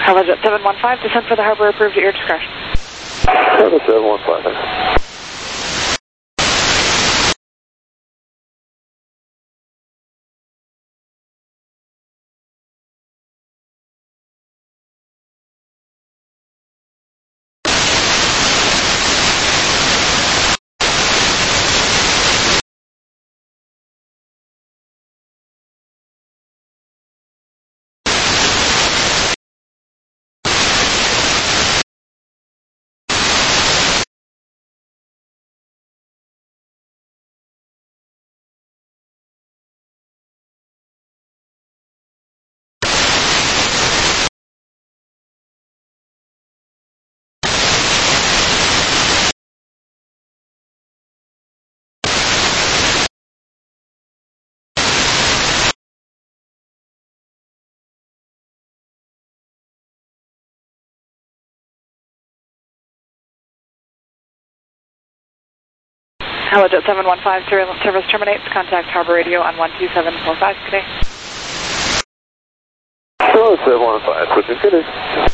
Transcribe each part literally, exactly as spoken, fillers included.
Halojet seven one five, descent for the harbor approved at your discretion. Halojet seven one five. Halojet seven one five, surveillance service terminates. Contact harbor radio on one two seven four five today. Halojet seven one five, switching today.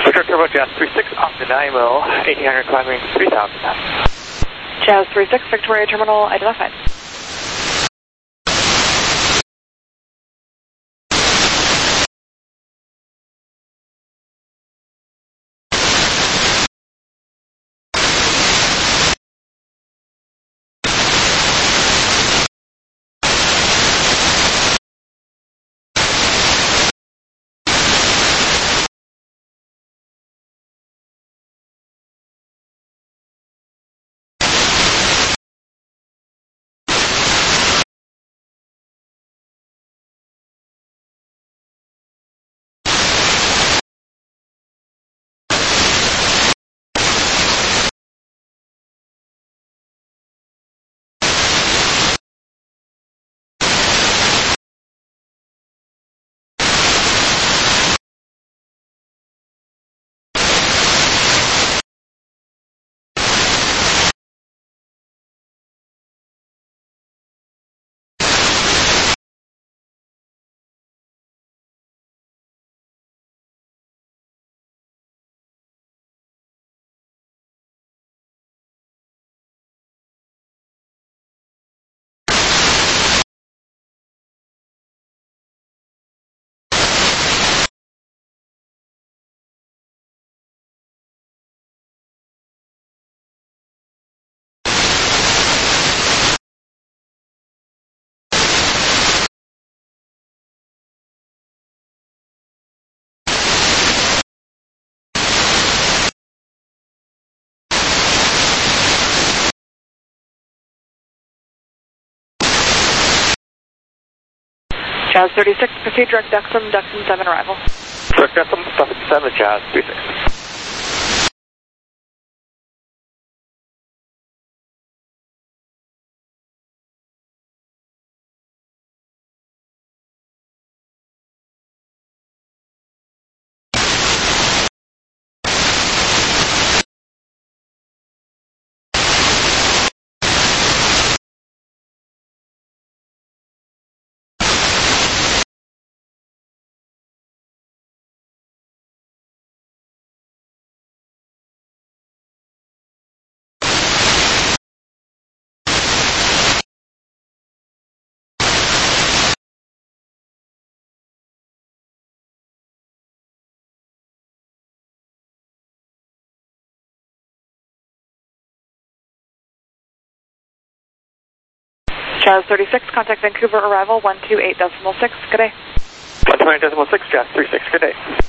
Victor Turbo Jazz three six on the nine mil, eighteen hundred climbing three thousand. Jazz three six, Victoria Terminal identified. Jazz thirty-six, proceed direct Duxon, Duxon seven arrival. Direct Duxon, Duxon seven, Jazz three six. Jazz thirty-six, contact Vancouver arrival one two eight decimal six, good day. one two eight decimal six, Jazz three six, good day.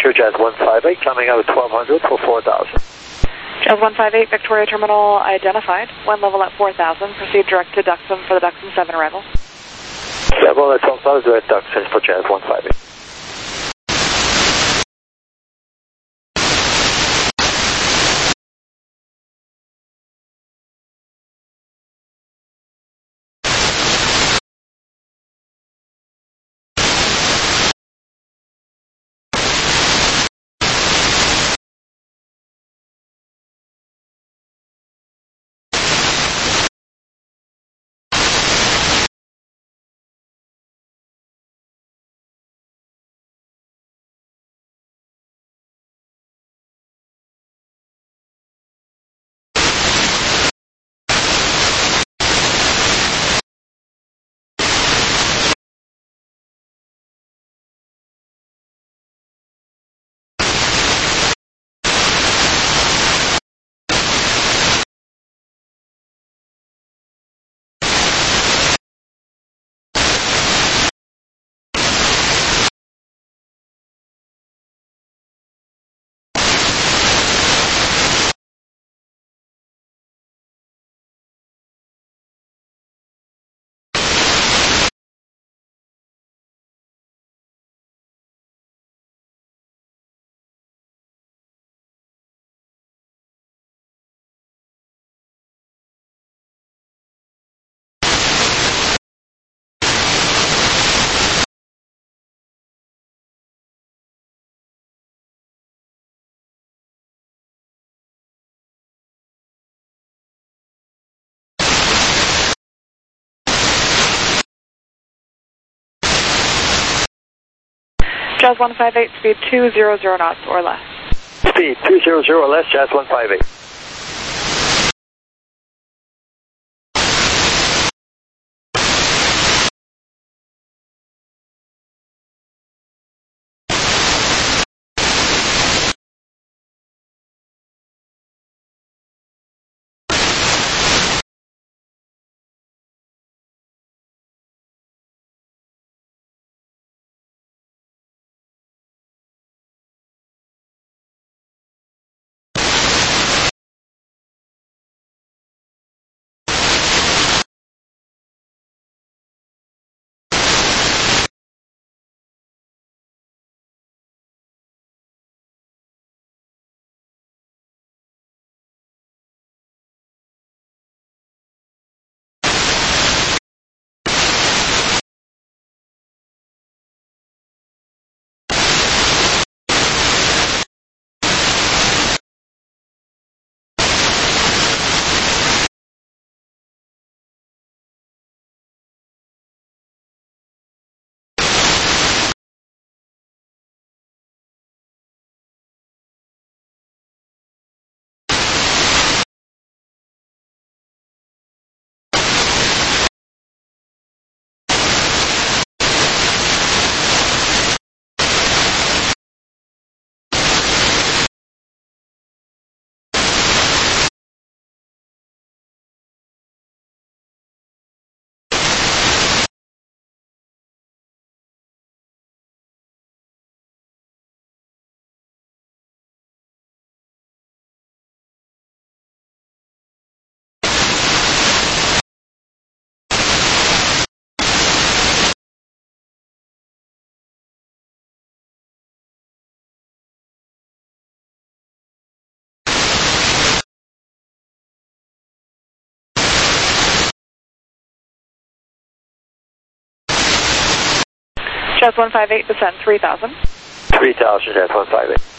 Sure, Jazz one five eight coming out at twelve hundred for four thousand. Jazz one five eight, Victoria Terminal identified. One level at four thousand. Proceed direct to Duxton for the Duxton seven arrival. Several at twelve thousand, direct Duxton for Jazz one five eight. Jazz one five eight, speed two hundred knots or less. Speed two hundred or less, Jazz one five eight. Jazz one five eight, descend three thousand. three thousand, Jazz one five eight.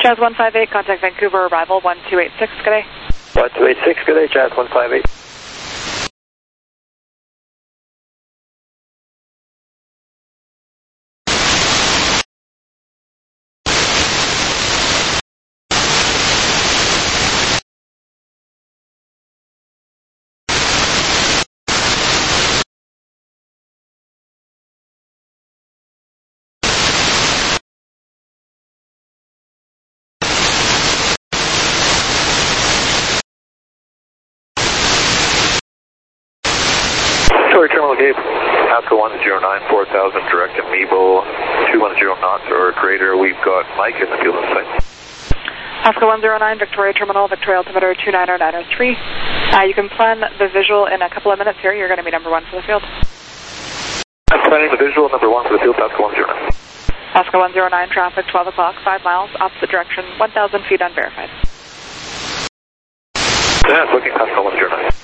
Jazz one five eight, contact Vancouver, arrival one two eight six, good day. one two eight six, good day, Jazz one five eight. Victoria Terminal Gate, Pasco one zero nine, four thousand, direct to Meebo, two one zero knots or greater. We've got Mike in the field inside. Pasco one zero nine, Victoria Terminal, Victoria altimeter two nine zero nine zero three. Uh, you can plan the visual in a couple of minutes here. You're going to be number one for the field. I'm planning the visual, number one for the field, Pasco one zero nine. Pasco one zero nine, traffic twelve o'clock, five miles, opposite direction, one thousand feet unverified. Yeah, it's looking Pasco one zero nine.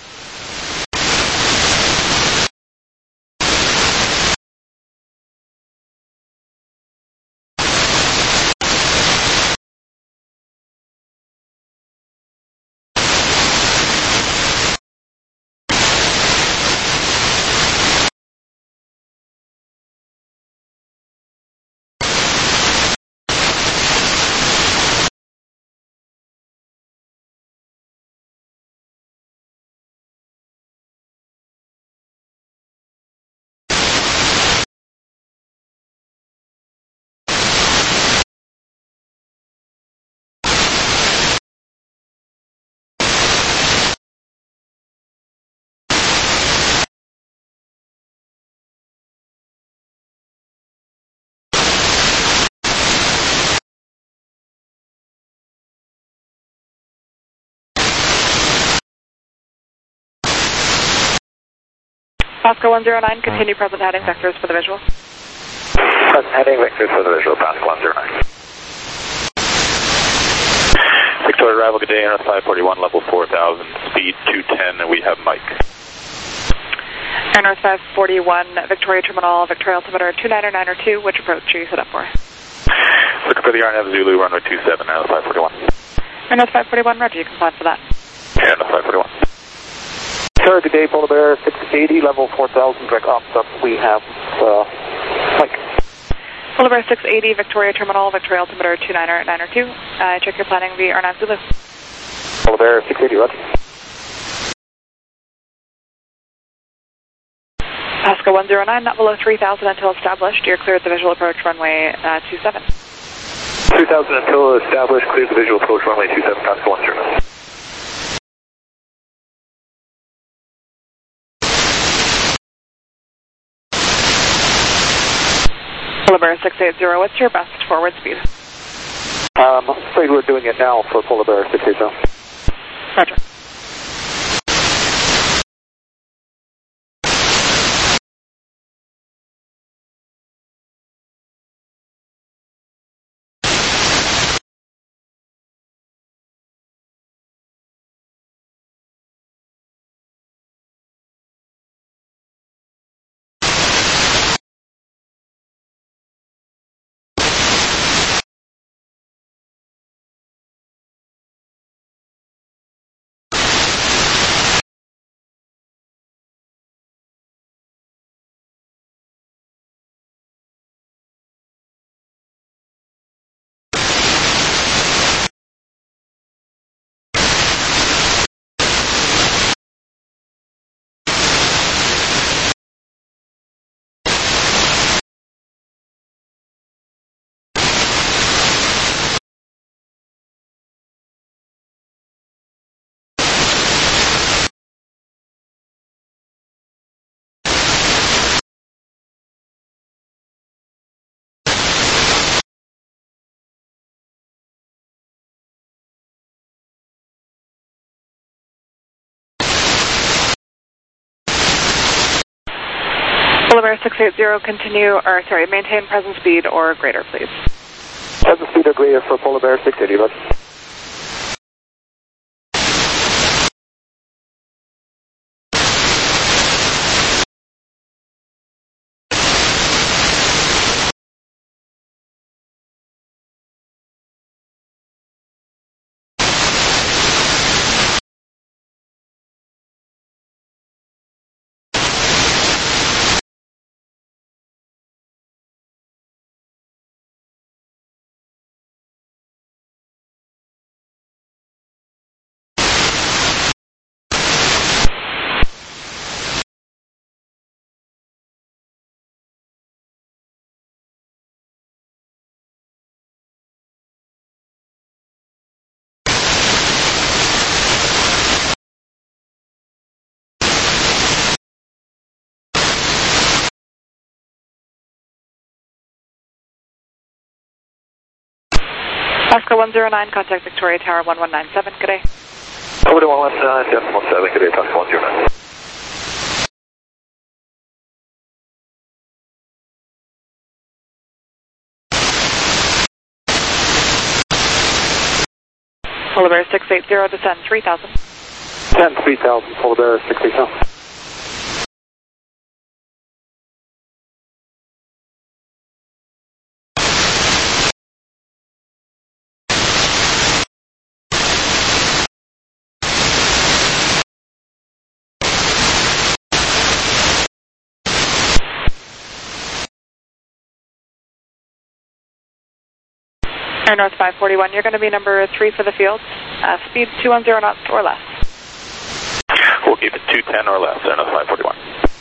Pasco one zero nine, continue present heading vectors for the visual. Present heading vectors for the visual, Pasco one zero nine. Victoria arrival, good day, N S five forty-one, level four thousand, speed two ten, and we have Mike. N S five forty-one, Victoria Terminal, Victoria altimeter two nine zero nine zero two, which approach are you set up for? Looking for the R N F Zulu, runway two seven, N S five forty-one. N S five forty-one, roger, you can plan for that. Yeah, N S five forty-one. Sir, good day, Polar Bear six eighty, level four thousand, direct ops up. We have uh, Mike. Polar Bear six eighty, Victoria Terminal, Victoria altimeter two nine zero nine zero two. Uh, check your planning via R N F Zulu. Polar Bear six eighty, roger. Pasco one zero nine, not below three thousand until established. You're cleared the visual approach runway uh, two seven. two thousand until established, cleared the visual approach runway two seven, Pasco one zero nine. Polar Bear six eighty, what's your best forward speed? Um, I'm afraid we're doing it now for Polar Bear six eighty. Roger. Polar Bear six eighty, continue, or sorry, maintain present speed or greater, please. Present speed or greater for Polar Bear six eighty, roger. Oscar one zero nine, contact Victoria Tower one one nine seven, good day. Over to one one nine, decimal seven, good day, Oscar one zero nine. Polar Bear six eight zero, descend three thousand. ten three thousand, Polar Bear six eight zero. Air North five forty-one, you're going to be number three for the field. Uh, speed two one zero knots or less. We'll keep it two ten or less, Air North five forty-one.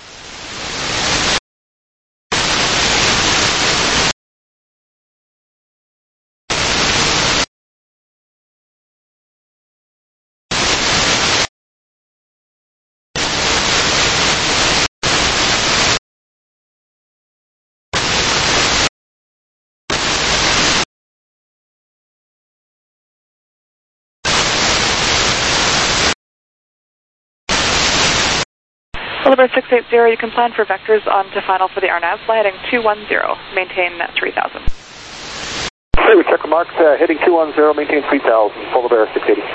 Polar Bear six eight zero, you can plan for vectors on to final for the R NAV, fly heading two one zero, maintain three thousand. Okay, we check remarks, uh, heading two one zero, maintain three thousand, Polar Bear six eighty.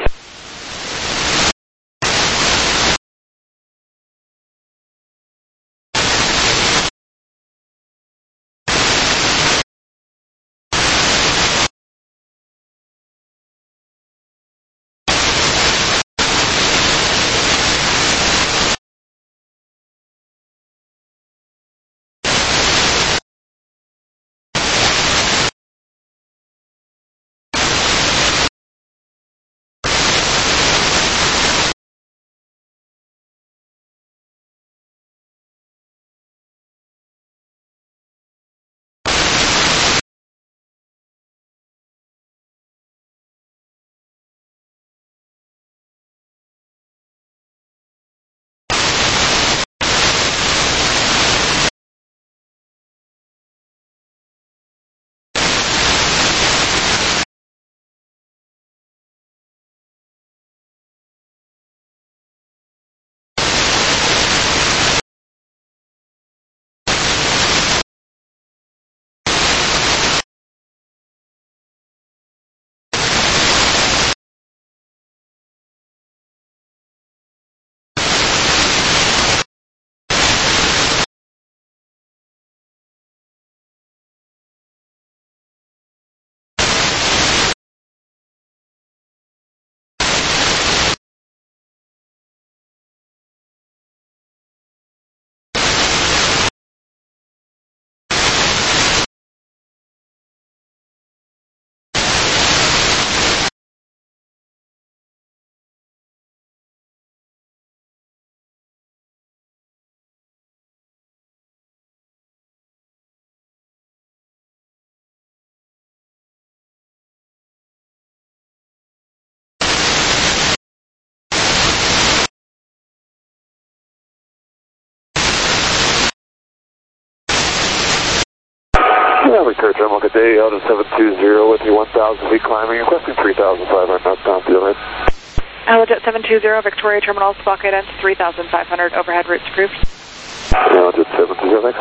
Yeah, Victoria Terminal, good day, out of seven two zero with you one thousand feet climbing, requesting three thousand five hundred knots down field head. Allojet seven two zero, Victoria Terminal, squawk ident three thousand five hundred, overhead routes approved. Allojet seven two zero, thanks.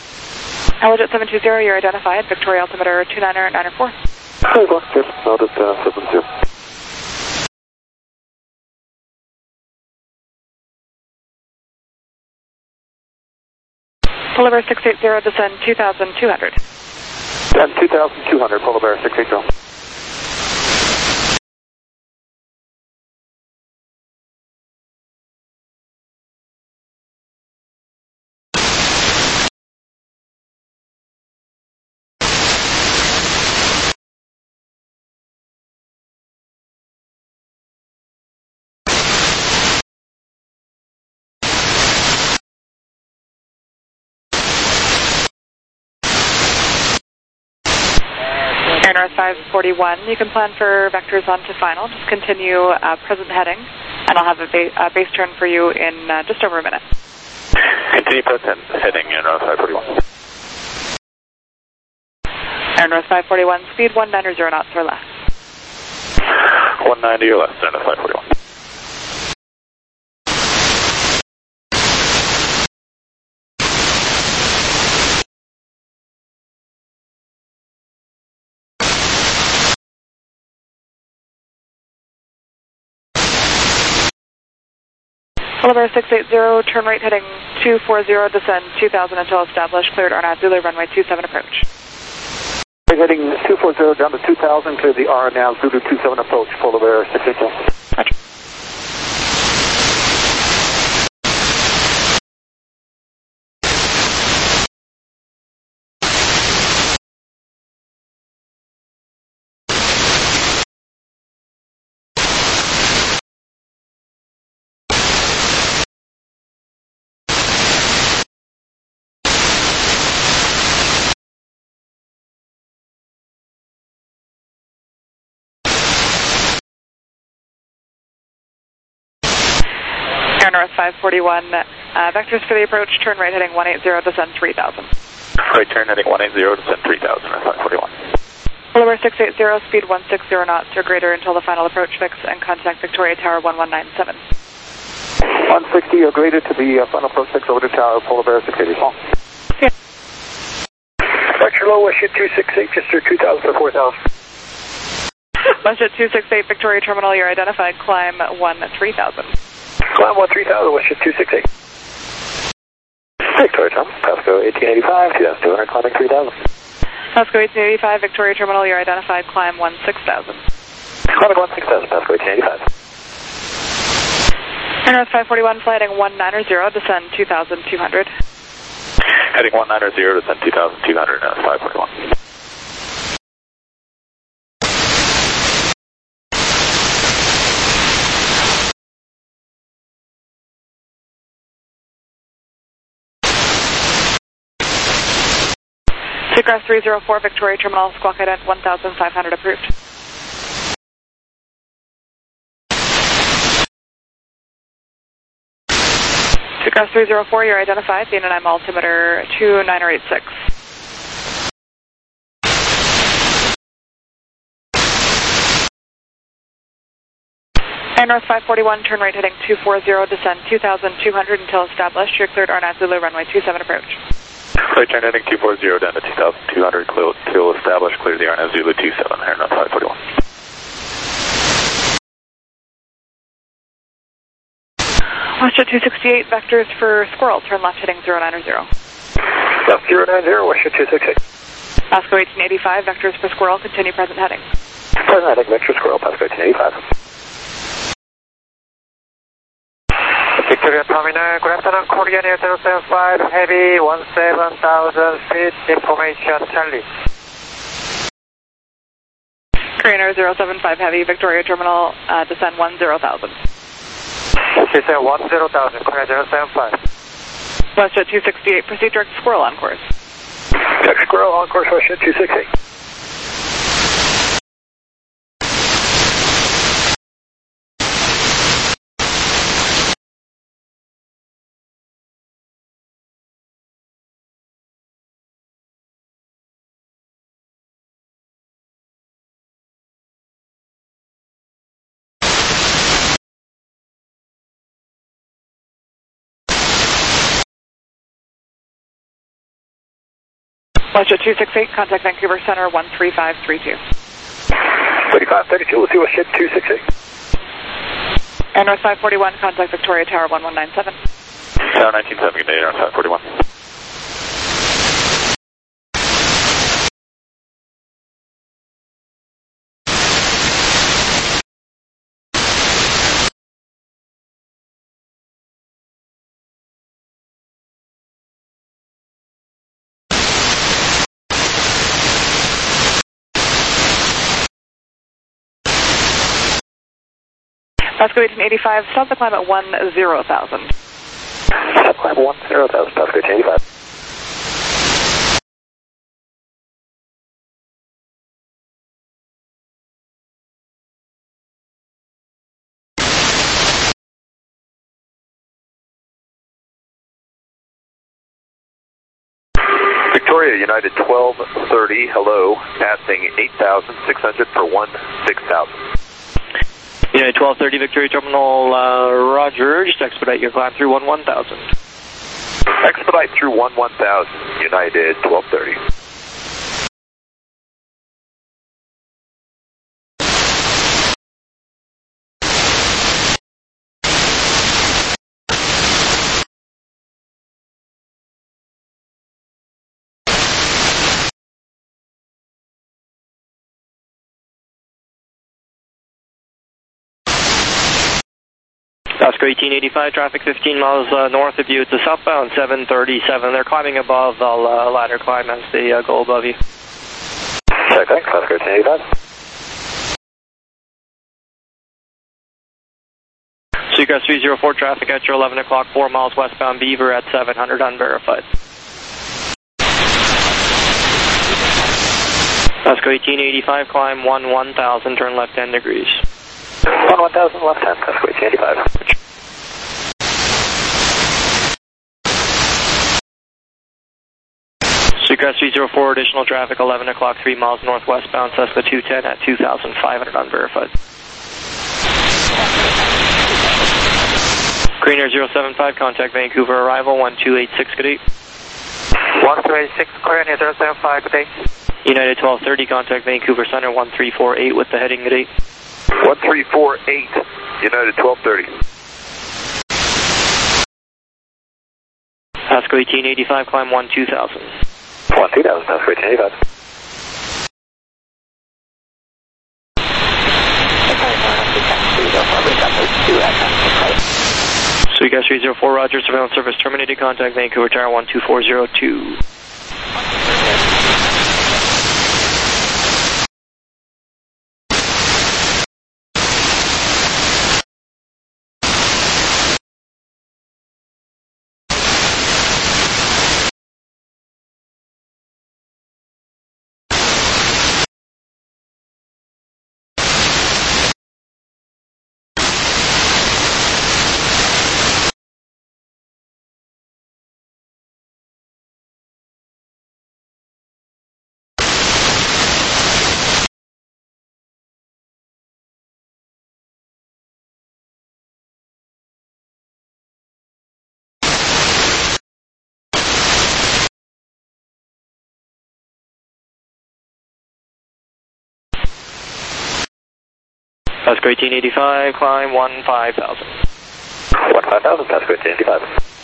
Allojet seven two zero, you're identified, Victoria altimeter two niner niner four. Hey, go, good, Allojet uh, seven two. Polar Bear six eight zero, descend two thousand two hundred. And two thousand two hundred, Polar Bear six eight zero. Air North five forty-one, you can plan for vectors on to final. Just continue uh, present heading, and I'll have a ba uh, base turn for you in uh, just over a minute. Continue present heading, Air North five forty-one. Air North five forty-one, speed one niner zero knots or less. one ninety or less, stand at five forty-one. Polar Bear six eighty, turn right heading two four zero, descend two thousand until established, cleared R N A V Zulu runway two seven approach. Right heading two four zero down to two thousand, clear the R N A V Zulu two seven approach, Polar Bear six eighty. Roger. Air North five forty-one, uh, vectors for the approach, turn right heading one eighty, descend three thousand. Right turn heading one eighty, descend three thousand at five forty-one. Polar Bear six eighty, speed one sixty knots or greater until the final approach fix, and contact Victoria Tower one one nine seven. one sixty or greater to the uh, final approach fix over to Tower, Polar Bear six eighty. Oh. Yeah. Vector low, Westjet two six eight, just through two thousand to four thousand. Westjet two six eight, Victoria Terminal, you're identified, climb one three thousand. Climb one three thousand, Westjet two six eight. Victoria Terminal, Pasco eighteen eighty-five, two thousand two hundred, climbing three thousand. Pasco eighteen eighty-five, Victoria Terminal, you're identified, climb one six thousand. Climbing one six thousand, Pasco eighteen eighty-five. Air North five forty-one, flighting one ninety, descend two thousand two hundred. Heading one ninety, descend two thousand two hundred at five forty-one. Seacraft three zero four, Victoria Terminal, squawk ident one thousand five hundred approved. Seacraft three zero four, you're identified, B N N I altimeter two nine eight six. Air North five forty-one, turn right heading two four zero, descend two thousand two hundred until established, you're cleared R N A V Zulu runway two seven approach. Right turn heading two forty down to two thousand two hundred, till established, clear the R N A V Zulu two seven, Air North five forty-one. Westjet two sixty-eight, vectors for Squirrel, turn left heading zero nine zero. Left zero nine zero, Westjet two sixty-eight. Pasco eighteen eighty-five, vectors for Squirrel, continue present heading. Present heading, Vector Squirrel, Pasco eighteen eighty-five. Victoria Terminal, good afternoon, Korean Air zero seven five, heavy one seven thousand feet, information Charlie. Korean Air zero seven five Heavy, Victoria Terminal, uh, descend one zero thousand. Descend one zero thousand, Korean zero seven five. Westjet two sixty-eight, proceed direct Squirrel on course. Direct Squirrel on course, Westjet two sixty-eight. Westjet two sixty-eight, contact Vancouver Center one three five three two. thirty-five thirty-two, we'll see Westjet two sixty-eight. Air North five forty-one, contact Victoria Tower one one nine seven. Tower nineteen seven, good day, Air North five forty-one. Pasco eighteen eighty-five, stop the climb at one zero thousand. Stop climb one zero thousand, Pasco eighteen eighty-five. Victoria United twelve thirty, hello, passing eight thousand six hundred for one six thousand. twelve thirty Victoria Terminal, uh, roger, just expedite your climb through one one thousand. Expedite through one one thousand, United twelve thirty. Oscar eighteen eighty-five, traffic fifteen miles uh, north of you. It's a southbound seven thirty-seven. They're climbing above. They'll uh, ladder climb as they uh, go above you. Check, thanks, Oscar eighteen eighty-five. Seacrest three zero four, traffic at your eleven o'clock, four miles westbound Beaver at seven hundred, unverified. Oscar eighteen eighty-five, climb one one thousand, turn left ten degrees. one one thousand left hand, Oscar eighteen eighty-five. Seacrest three zero four, additional traffic, eleven o'clock, three miles northwestbound, Cessna two ten at two thousand five hundred, unverified. Green Air zero seven five, contact Vancouver arrival, one two eight six, good day. one two eight six, Korean Air zero seven five, good day. United twelve thirty, contact Vancouver Center, one three four eight with the heading, good day. one three four eight, United twelve thirty. Oscar eighteen eighty-five, climb one two thousand. one two thousand, Oscar eighteen eighty-five. Seacrest three zero four, roger, surveillance service terminated, contact Vancouver Tower one two four zero two. Oscar eighteen eighty-five, climb one five thousand. one five thousand, Oscar eighteen eighty-five.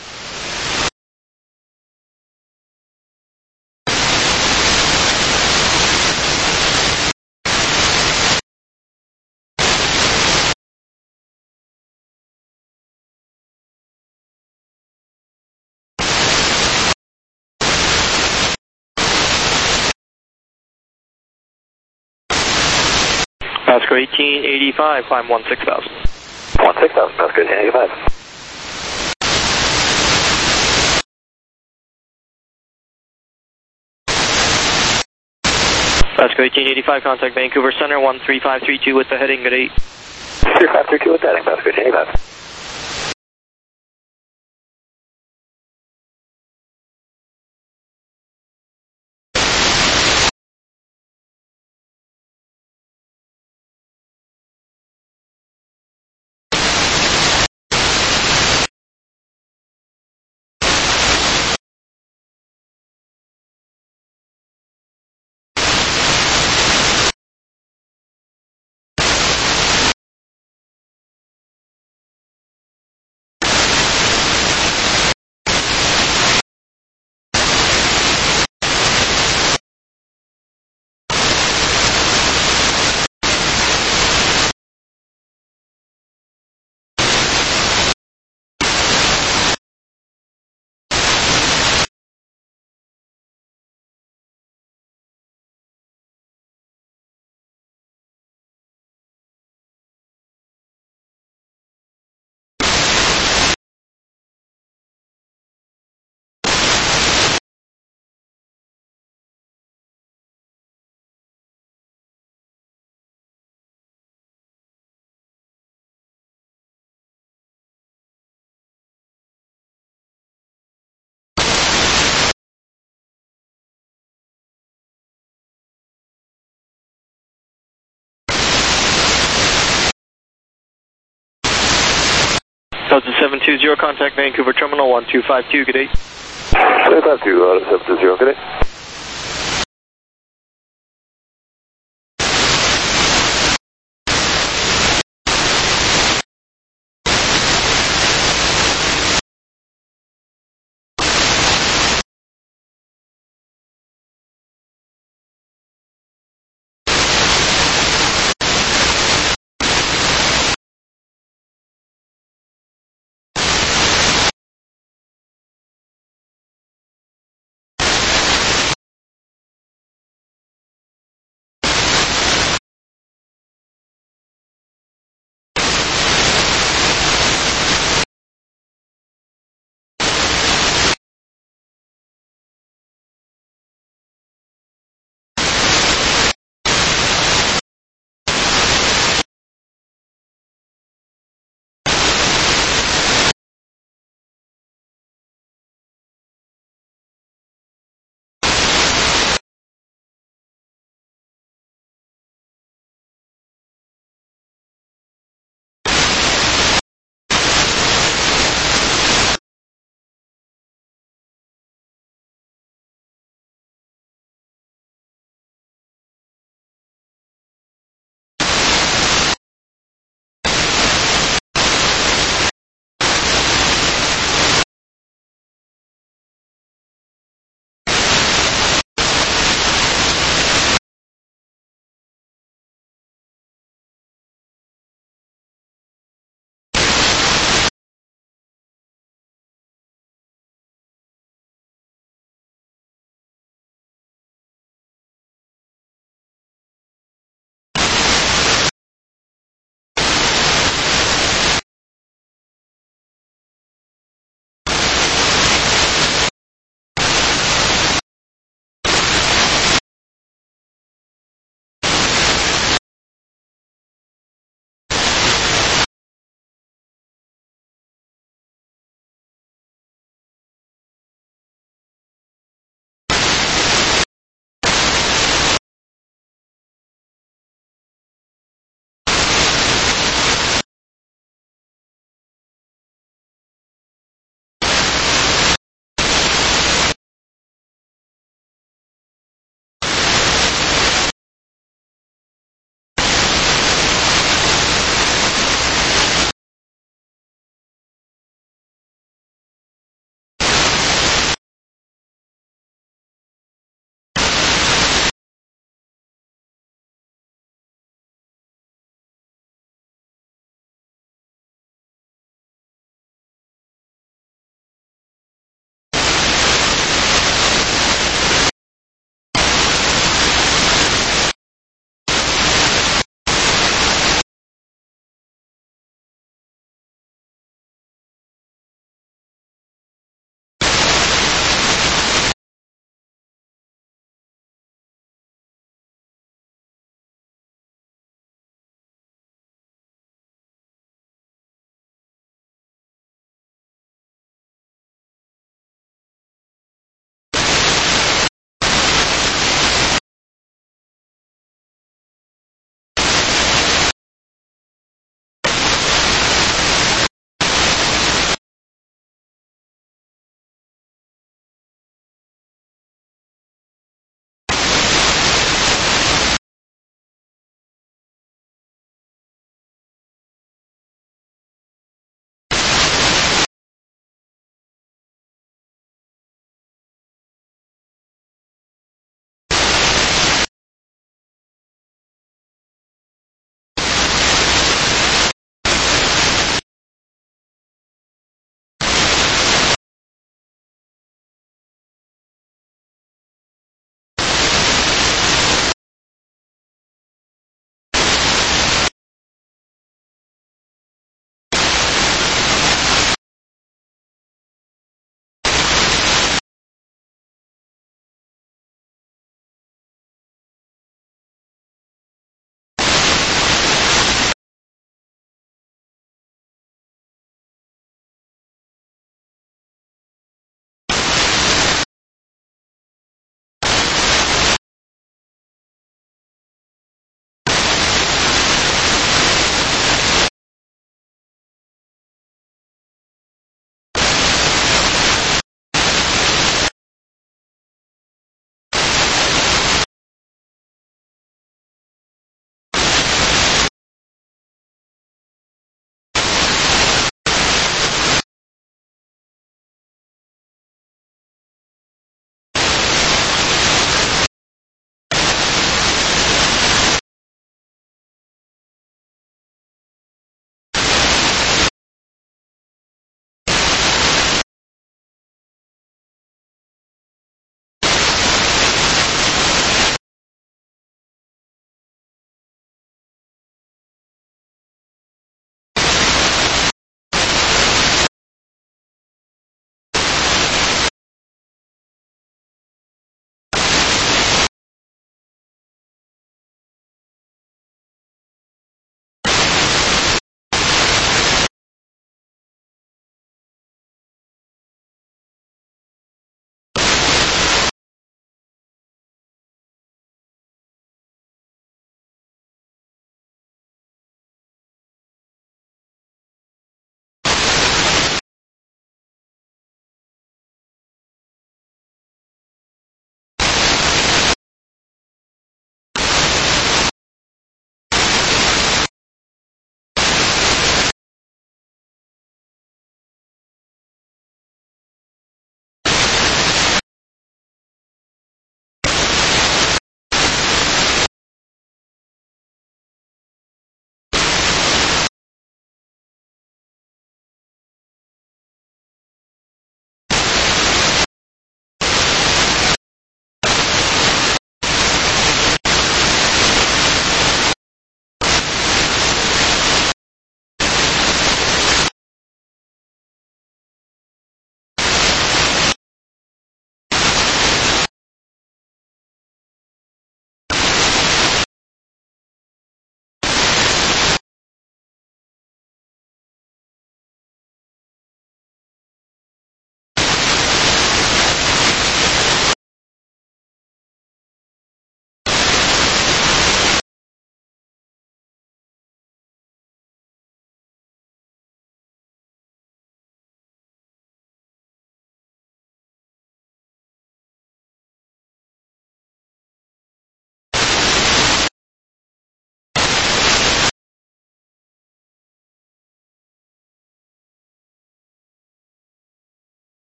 Oscar eighteen eighty-five, climb one six thousand. one six thousand, Oscar eighteen eighty-five. Oscar eighteen eighty-five, contact Vancouver Center, one three five three two with the heading, good eight. three five three two with the heading, Oscar eighteen eighty-five. Delta seven two zero, contact Vancouver Terminal one two five two, good day. two five two, uh, seven two zero, good day.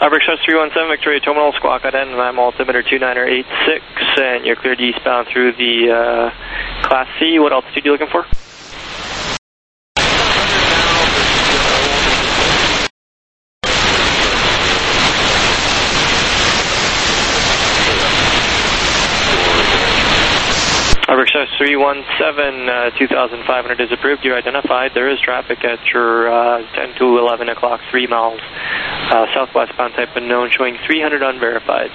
Harbor Express three one seven, Victoria Terminal, squawk at N, and I'm altimeter two niner eight six, and you're cleared eastbound through the uh, Class C. What altitude are you looking for? Harbor Express three one seven, uh, two thousand five hundred is approved. You're identified. There is traffic at your uh, ten to eleven o'clock, three miles uh, southwestbound type unknown, showing three hundred unverified.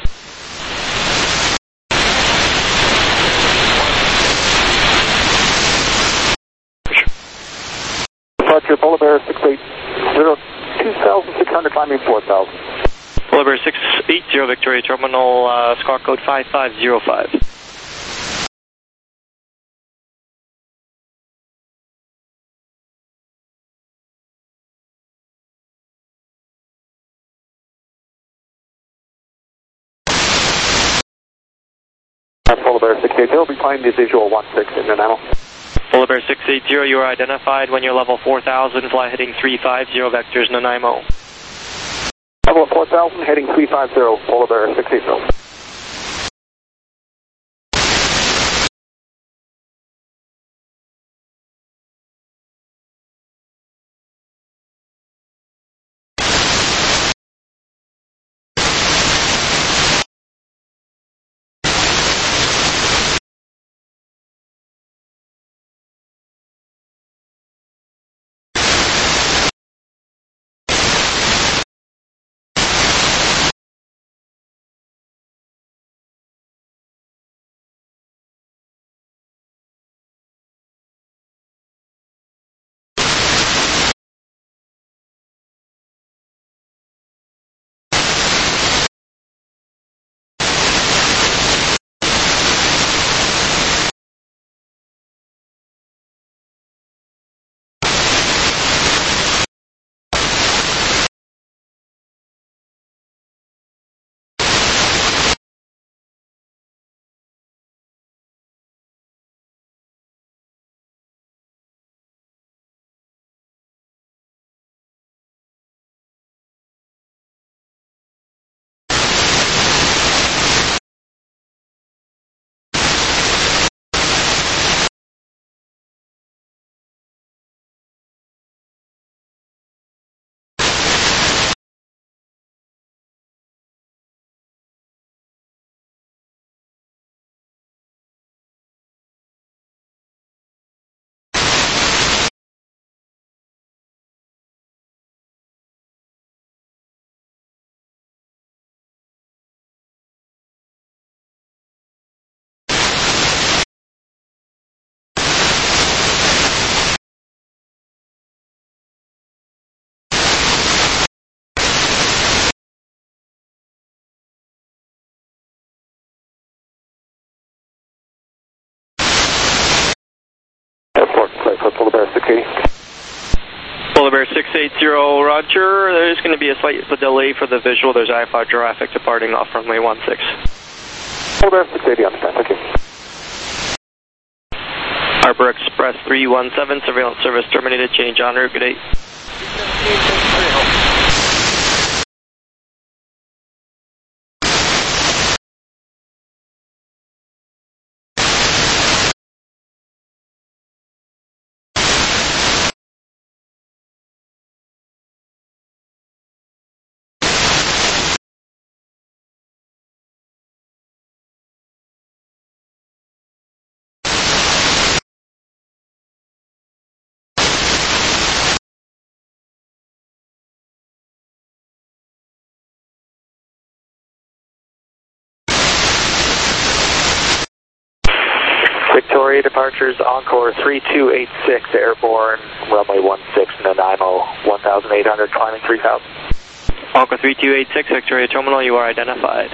Departure Polar Bear six eight zero, two thousand six hundred, climbing four thousand. Polar Bear six eight zero, Victoria Terminal, uh, squawk code five five zero five. Polar Bear six eight zero, be climbing the visual one six in Nanaimo. Polar Bear six eight zero, you are identified when you're level four thousand, fly heading three five zero, vectors Nanaimo. Level four thousand, heading three five zero, Polar Bear six eight zero. Airport, clear for Polar Bear six eighty. Polar Bear six eight zero, roger. There's going to be a slight delay for the visual. There's I five traffic departing off runway one six. Polar Bear six eighty, understand, thank you. Harbor Express three one seven, surveillance service terminated, change en route, good day. Victoria departures Encore three two eight six, airborne, runway one six, Nanaimo, one thousand eight hundred, climbing three thousand. Encore three two eight six, Victoria Terminal, you are identified.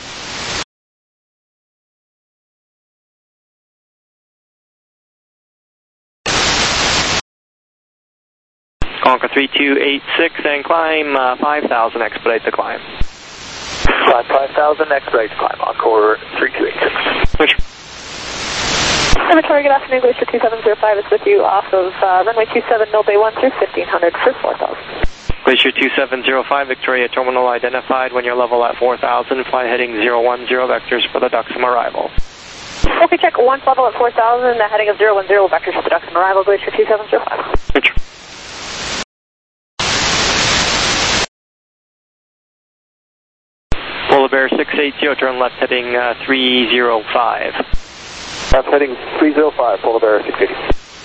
Encore three two eight six, and climb uh, five thousand, expedite the climb. Climb five thousand, expedite the climb, Encore three two eight six. Which? Victoria, good afternoon, Glacier two seven zero five is with you off of uh, runway two seven, Mill Bay one through fifteen hundred for four thousand. Glacier two seven zero five, Victoria Terminal identified. When you're level at four thousand, fly heading zero one zero vectors for the Duxom arrival. Okay, check. Once level at four thousand, the heading of zero one zero vectors for the Duxom arrival, Glacier two seven zero five. Roger. Polar Bear six eight zero, turn left heading uh, three zero five. Left heading three zero five, Polar Bear six eighty.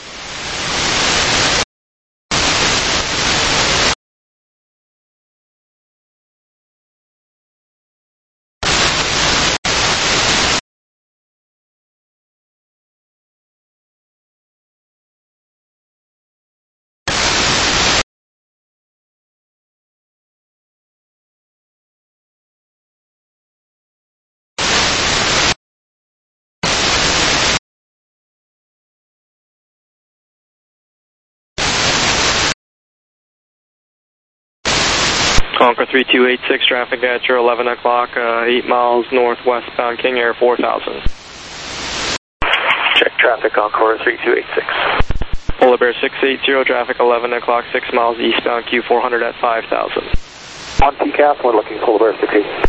Conquer three two eight six, traffic at your eleven o'clock, uh, eight miles northwestbound King Air four thousand. Check traffic, Encore three two eight six. Polar Bear six eight zero, traffic eleven o'clock, six miles eastbound Q four hundred at five thousand. On T C A S, we're looking Polar Bear six eighty.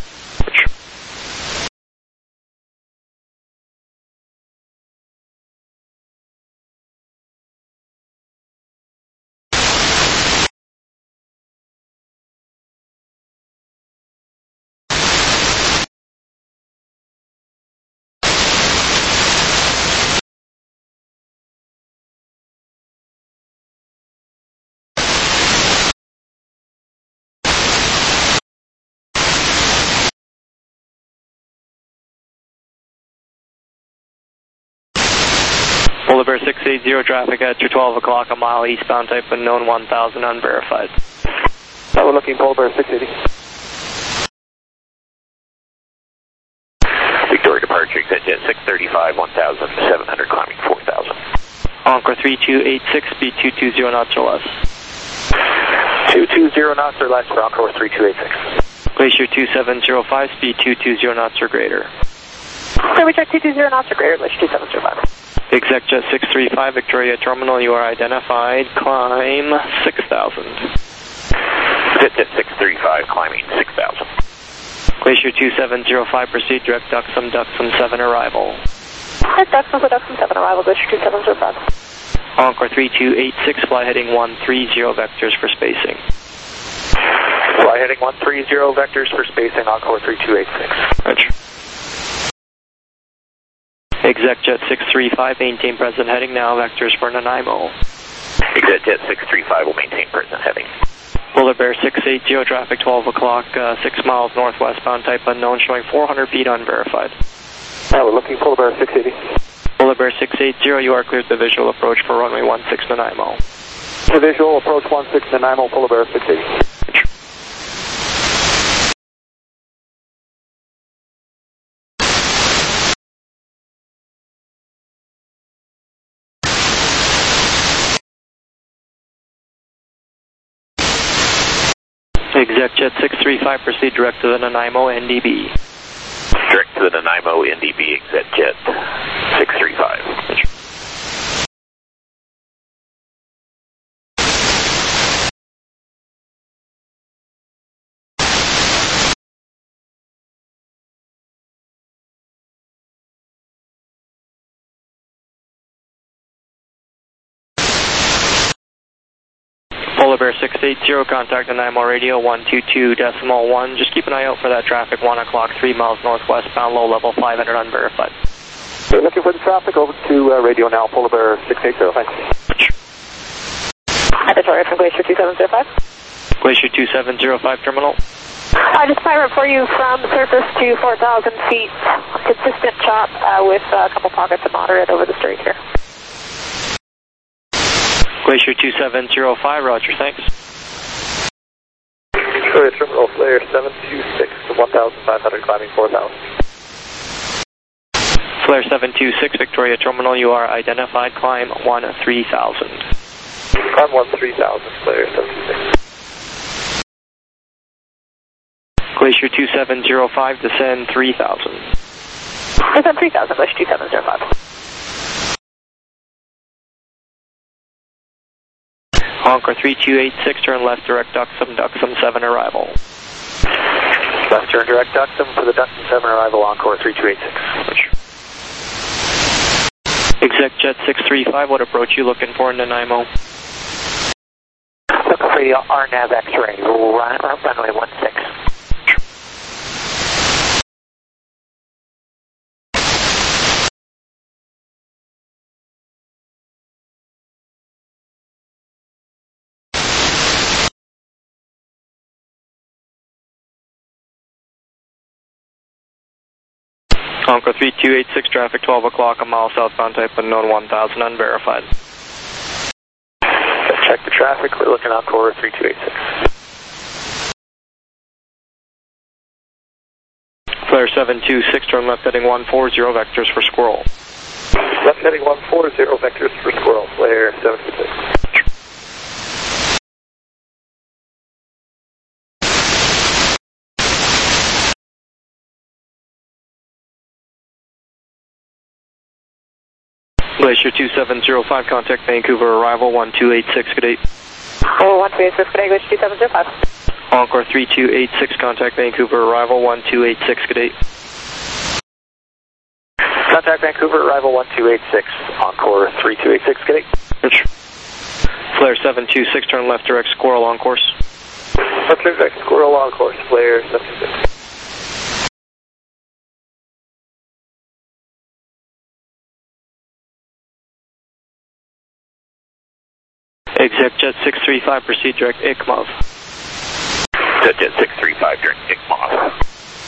Polar Bear six eight zero, traffic at your twelve o'clock, a mile eastbound, type unknown one thousand, unverified. Now we're looking Polar Bear six eighty. Victoria departure, exit jet six thirty-five, one thousand seven hundred, climbing four thousand. Encore three two eight six, speed two two zero knots or less. two two zero knots or less for Encore three two eight six. Glacier two seven zero five, speed two two zero knots or greater. So we check two two zero knots or greater, Glacier two seven zero five. Exec Jet six three five, Victoria Terminal, you are identified, climb six thousand. Exit jet six thirty-five, climbing six thousand. Glacier two seven zero five, proceed direct Duxom, Duxom seven arrival. At Duxom for Duxom seven arrival, Glacier two seven zero five. Encore three two eight six, fly heading one three zero vectors for spacing. Fly heading one three zero vectors for spacing, Encore three two eight six. Roger. Exec Jet six three five, maintain present heading now, vectors for Nanaimo. Exit jet six three five will maintain present heading. Polar Bear six eight zero, traffic twelve o'clock, uh, six miles northwestbound, type unknown, showing four hundred feet unverified. Now we're looking Polar Bear six eighty. Polar Bear six eight zero, you are cleared the visual approach for runway one six Nanaimo. The visual approach one six Nanaimo, Polar Bear six eighty. Exec Jet six three five, proceed direct to the Nanaimo N D B. Direct to the Nanaimo N D B, exit jet six three five. Polar Bear six eight zero, contact Nanaimo radio one two two decimal one. Just keep an eye out for that traffic, one o'clock, three miles northwestbound, low level five hundred unverified. We're looking for the traffic, over to uh, radio now, Polar Bear six eight zero, thanks. Hi, Victoria from Glacier two seven zero five. Glacier two seven zero five terminal. I just pirate for you from surface to four thousand feet, consistent chop uh, with uh, a couple pockets of moderate over the strait here. Glacier two seven zero five, roger, thanks. Victoria Terminal, flare seven two six to one thousand five hundred, climbing four thousand. Flare seven two six, Victoria Terminal, you are identified, climb one three thousand. Climb one three thousand, flare seven two six. Glacier two seven zero five, descend three thousand. Descend three thousand, Glacier two seven zero five. Encore three two eight six, turn left, direct Duxum, Duxum seven arrival. Left turn direct Duxum for the Duxum seven arrival, Encore three two eight six. Exec Jet six three five, what approach you looking for in Nanaimo? Looking for the R N A V X-ray, run, runway one six. Encore three two eight six, traffic twelve o'clock, a mile southbound, type unknown one thousand, unverified. Check the traffic, we're looking Encore three two eight six. Flare seven two six, turn left heading one four zero, vectors for Squirrel. Left heading one four zero, vectors for Squirrel, Flare seven two six. Glacier two seven zero five, contact Vancouver, arrival one two eight six, good day. Oh, one two eight six, good day, Glacier two seven zero five. Encore three two eight six, contact Vancouver, arrival one two eight six, good day. Contact Vancouver, arrival one two eight six, Encore three two eight six, good day. Flare seven two six, turn left direct Squirrel on course. Left turn direct Squirrel on course, Flare seven two six. Exec Jet six three five, proceed direct I C M O V. Jet Jet six three five, direct I C M O V.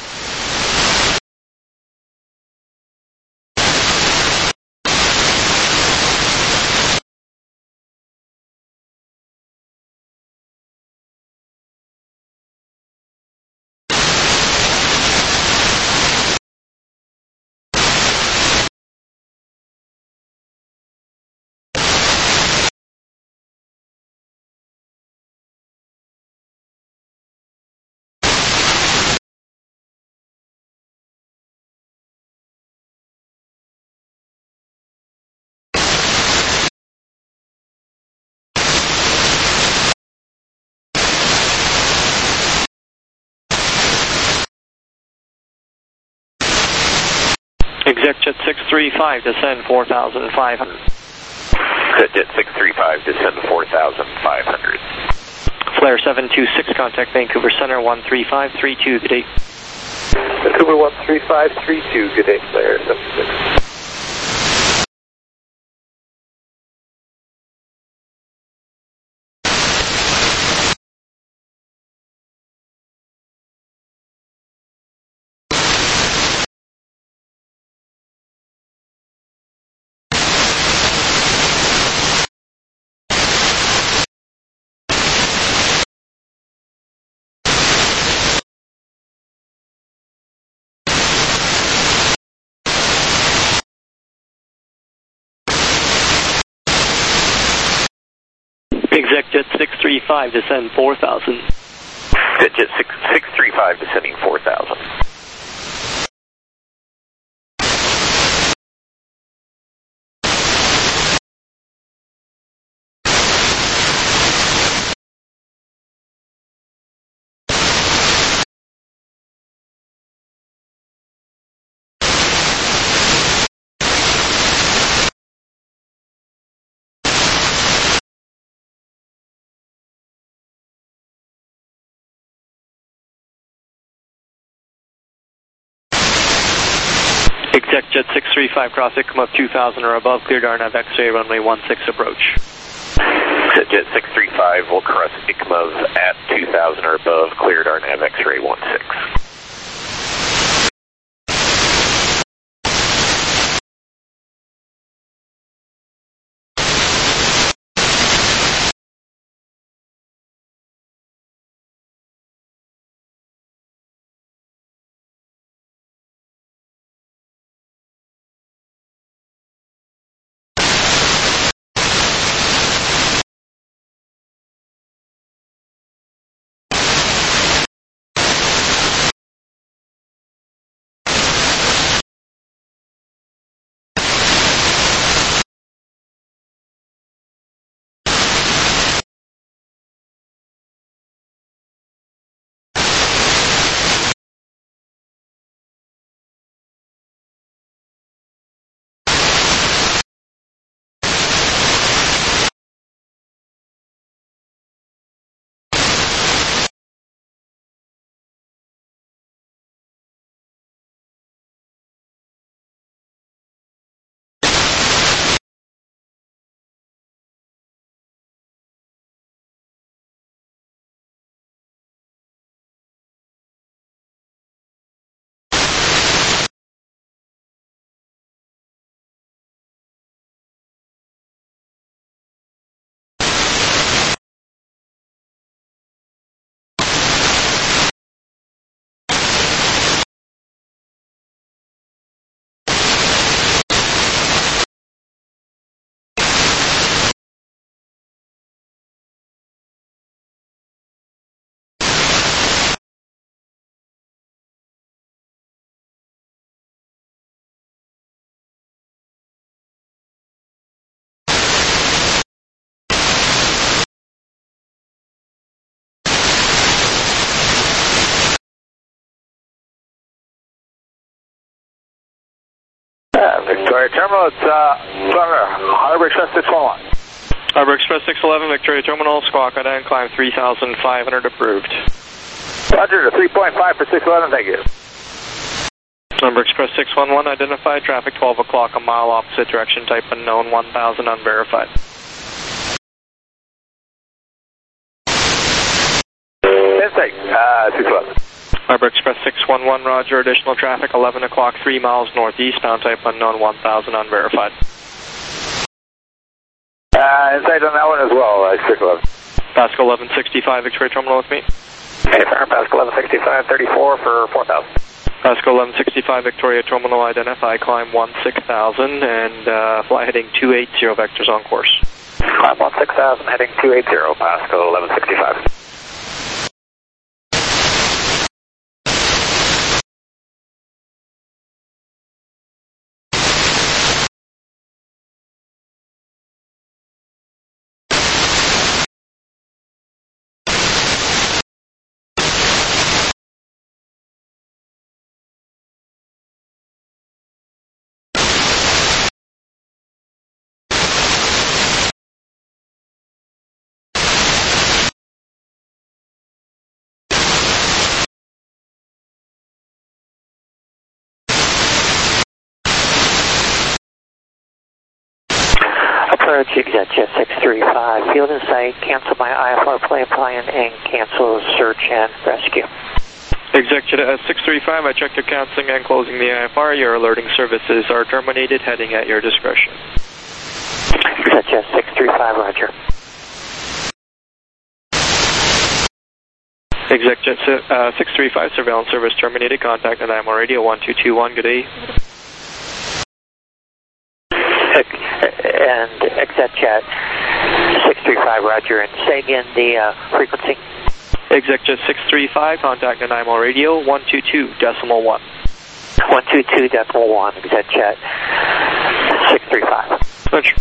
Exec Jet six three five, descend four thousand five hundred. Jet Jet six three five, descend four thousand five hundred. Flare seven two six, contact Vancouver Center one three five three two, good day. Vancouver one three five three two, good day, Flare seven two six. Exec Jet six three five, descend four thousand. Jet Jet six three five, descending four thousand. Exec Jet six three five, cross I C M O V two thousand or above, cleared R N A V X-ray, runway one six approach. Jet Jet six three five will cross I C M O V at two thousand or above, cleared R N A V X-ray one six. Victoria Terminal, it's uh, Harbor Express six one one. Harbor Express six eleven, Victoria Terminal, squawk on and climb three thousand five hundred approved. Roger, three point five for six eleven, thank you. Harbor Express six one one, identified, traffic twelve o'clock, a mile opposite direction, type unknown, one thousand unverified. Instate, uh, six eleven. Harbor Express six one one, roger, additional traffic, eleven o'clock, three miles northeastbound, type unknown, one thousand unverified. Uh, inside on that one as well, uh, six eleven. Pascal eleven sixty-five, Victoria Terminal with me. Hey, Pascal eleven sixty-five, thirty-four for four thousand. Pascal eleven sixty-five, Victoria Terminal, identify, climb one six thousand, and uh, fly heading two eighty, vectors on course. Climb one six thousand, heading two eighty, Pascal eleven sixty-five. Approach ExactJet six three five, field in sight, cancel my I F R plane plan and cancel search and rescue. ExactJet uh, six three five, I checked your canceling and closing the I F R. Your alerting services are terminated, heading at your discretion. ExactJet six three five, roger. ExactJet uh, six three five, surveillance service terminated, contact an I M O radio one two two one, good day. And ExactJet six three five, roger, and say again the uh, frequency. ExactJet six three five, contact an I M O radio one two two decimal one. one two two decimal one, ExactJet six three five. Roger.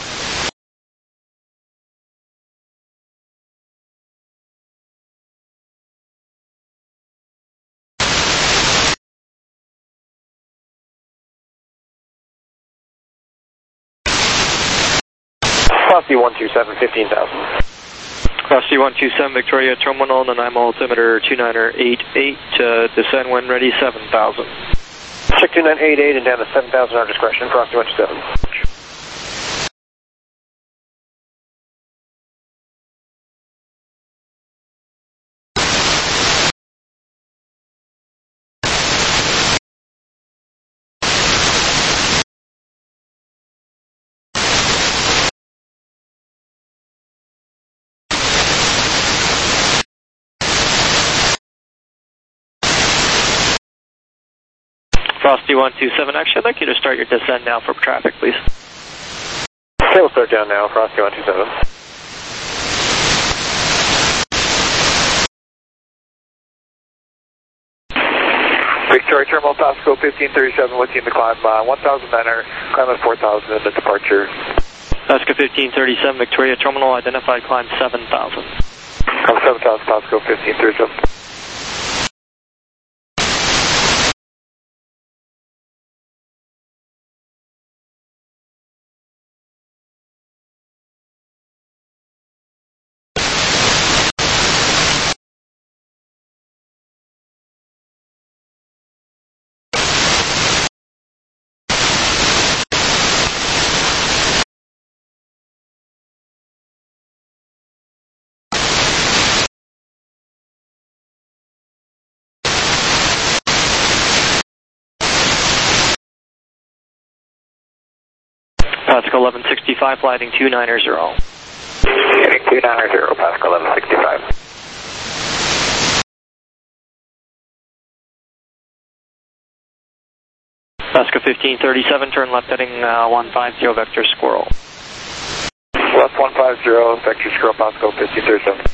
Frosty one two seven, fifteen thousand. Frosty one two seven, Victoria Terminal, and I'm altimeter two nine eight eight, uh, descend when ready, seven thousand. Check two nine eight eight and down to seven thousand, our discretion, Frosty one two seven. Frosty one two seven, actually, I'd like you to start your descent now for traffic, please. Okay, we'll start down now, Frosty one two seven. Victoria Terminal, Pascal fifteen thirty-seven, with you in the climb, uh, one thousand nine hundred, climb at four thousand in the departure. Pascal fifteen thirty-seven, Victoria Terminal, identified, climb seven thousand. Climb seven thousand, Pascal fifteen thirty-seven. Pascal eleven sixty-five, flighting two nine zero. Heading two nine zero, Pascal eleven sixty-five. Pascal fifteen thirty-seven, turn left heading uh, one five zero, vector squirrel. Left one five zero, vector squirrel, Pascal fifteen thirty-seven.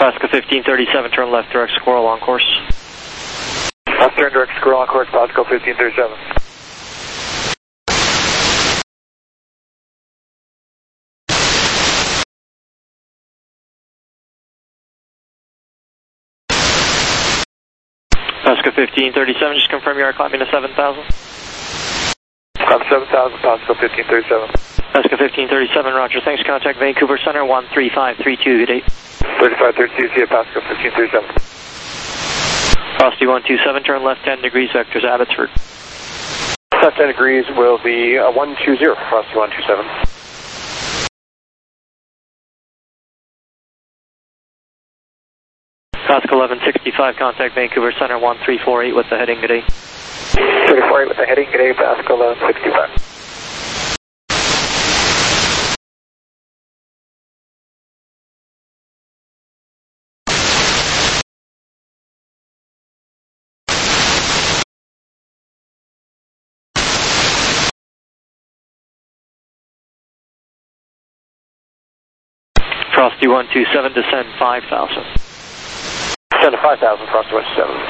Pasco fifteen thirty-seven, turn left, direct squirrel on course. Left turn, direct squirrel on course, Pasco fifteen thirty-seven. Pasco fifteen thirty-seven, just confirm you are climbing to seven thousand. Climb seven thousand, Pasco fifteen thirty-seven. Pasco fifteen thirty-seven, roger. Thanks, contact Vancouver Center, one three five three two, good day. thirty-five thirty-two, see you, Pasco fifteen thirty-seven. Frosty one two seven, turn left ten degrees, vectors Abbotsford. Left ten degrees will be uh, one two zero, Frosty one two seven. Pasco eleven sixty-five, contact Vancouver Center, one three four eight with the heading, good day. three four eight with the heading, good day, Pasco eleven sixty-five. Frosty one two seven, descend five thousand. Descend to five thousand, Frosty one two seven.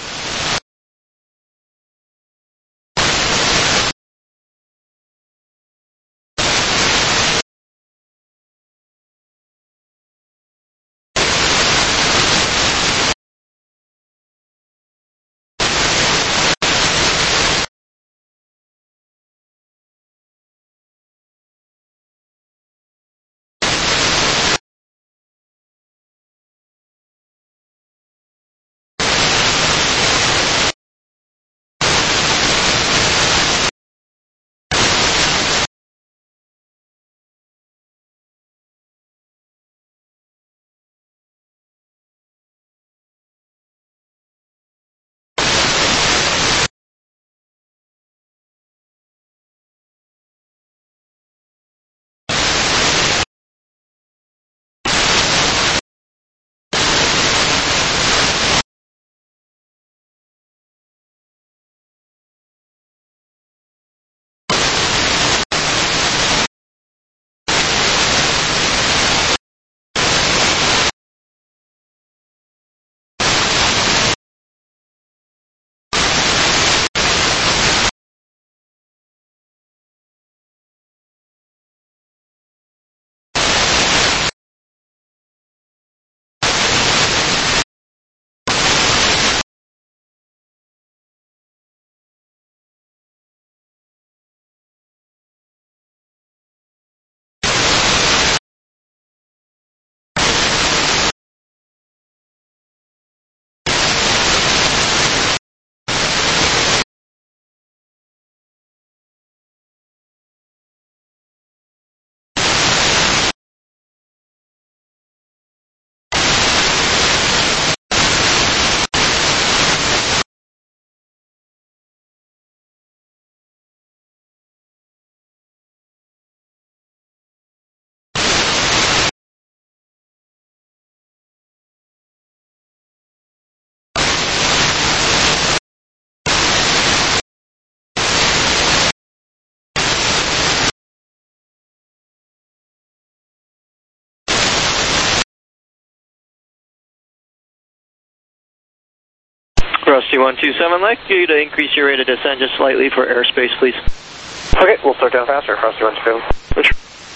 Frosty one two seven, I'd like you to increase your rate of descent just slightly for airspace, please. Okay, we'll start down faster, Frosty one two seven.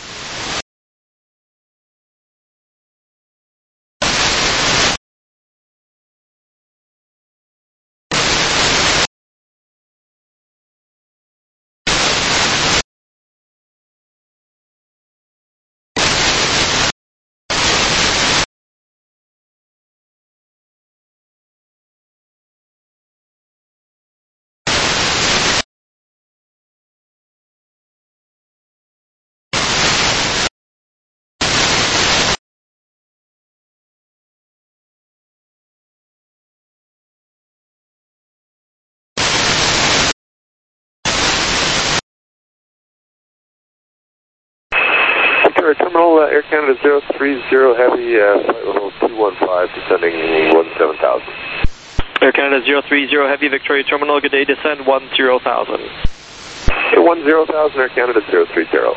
Terminal uh, Air Canada zero three zero Heavy, uh, flight level two one five, descending one seven thousand. Air Canada zero three zero Heavy, Victoria Terminal, good day, descend one zero thousand. Okay, one zero thousand, Air Canada zero three zero.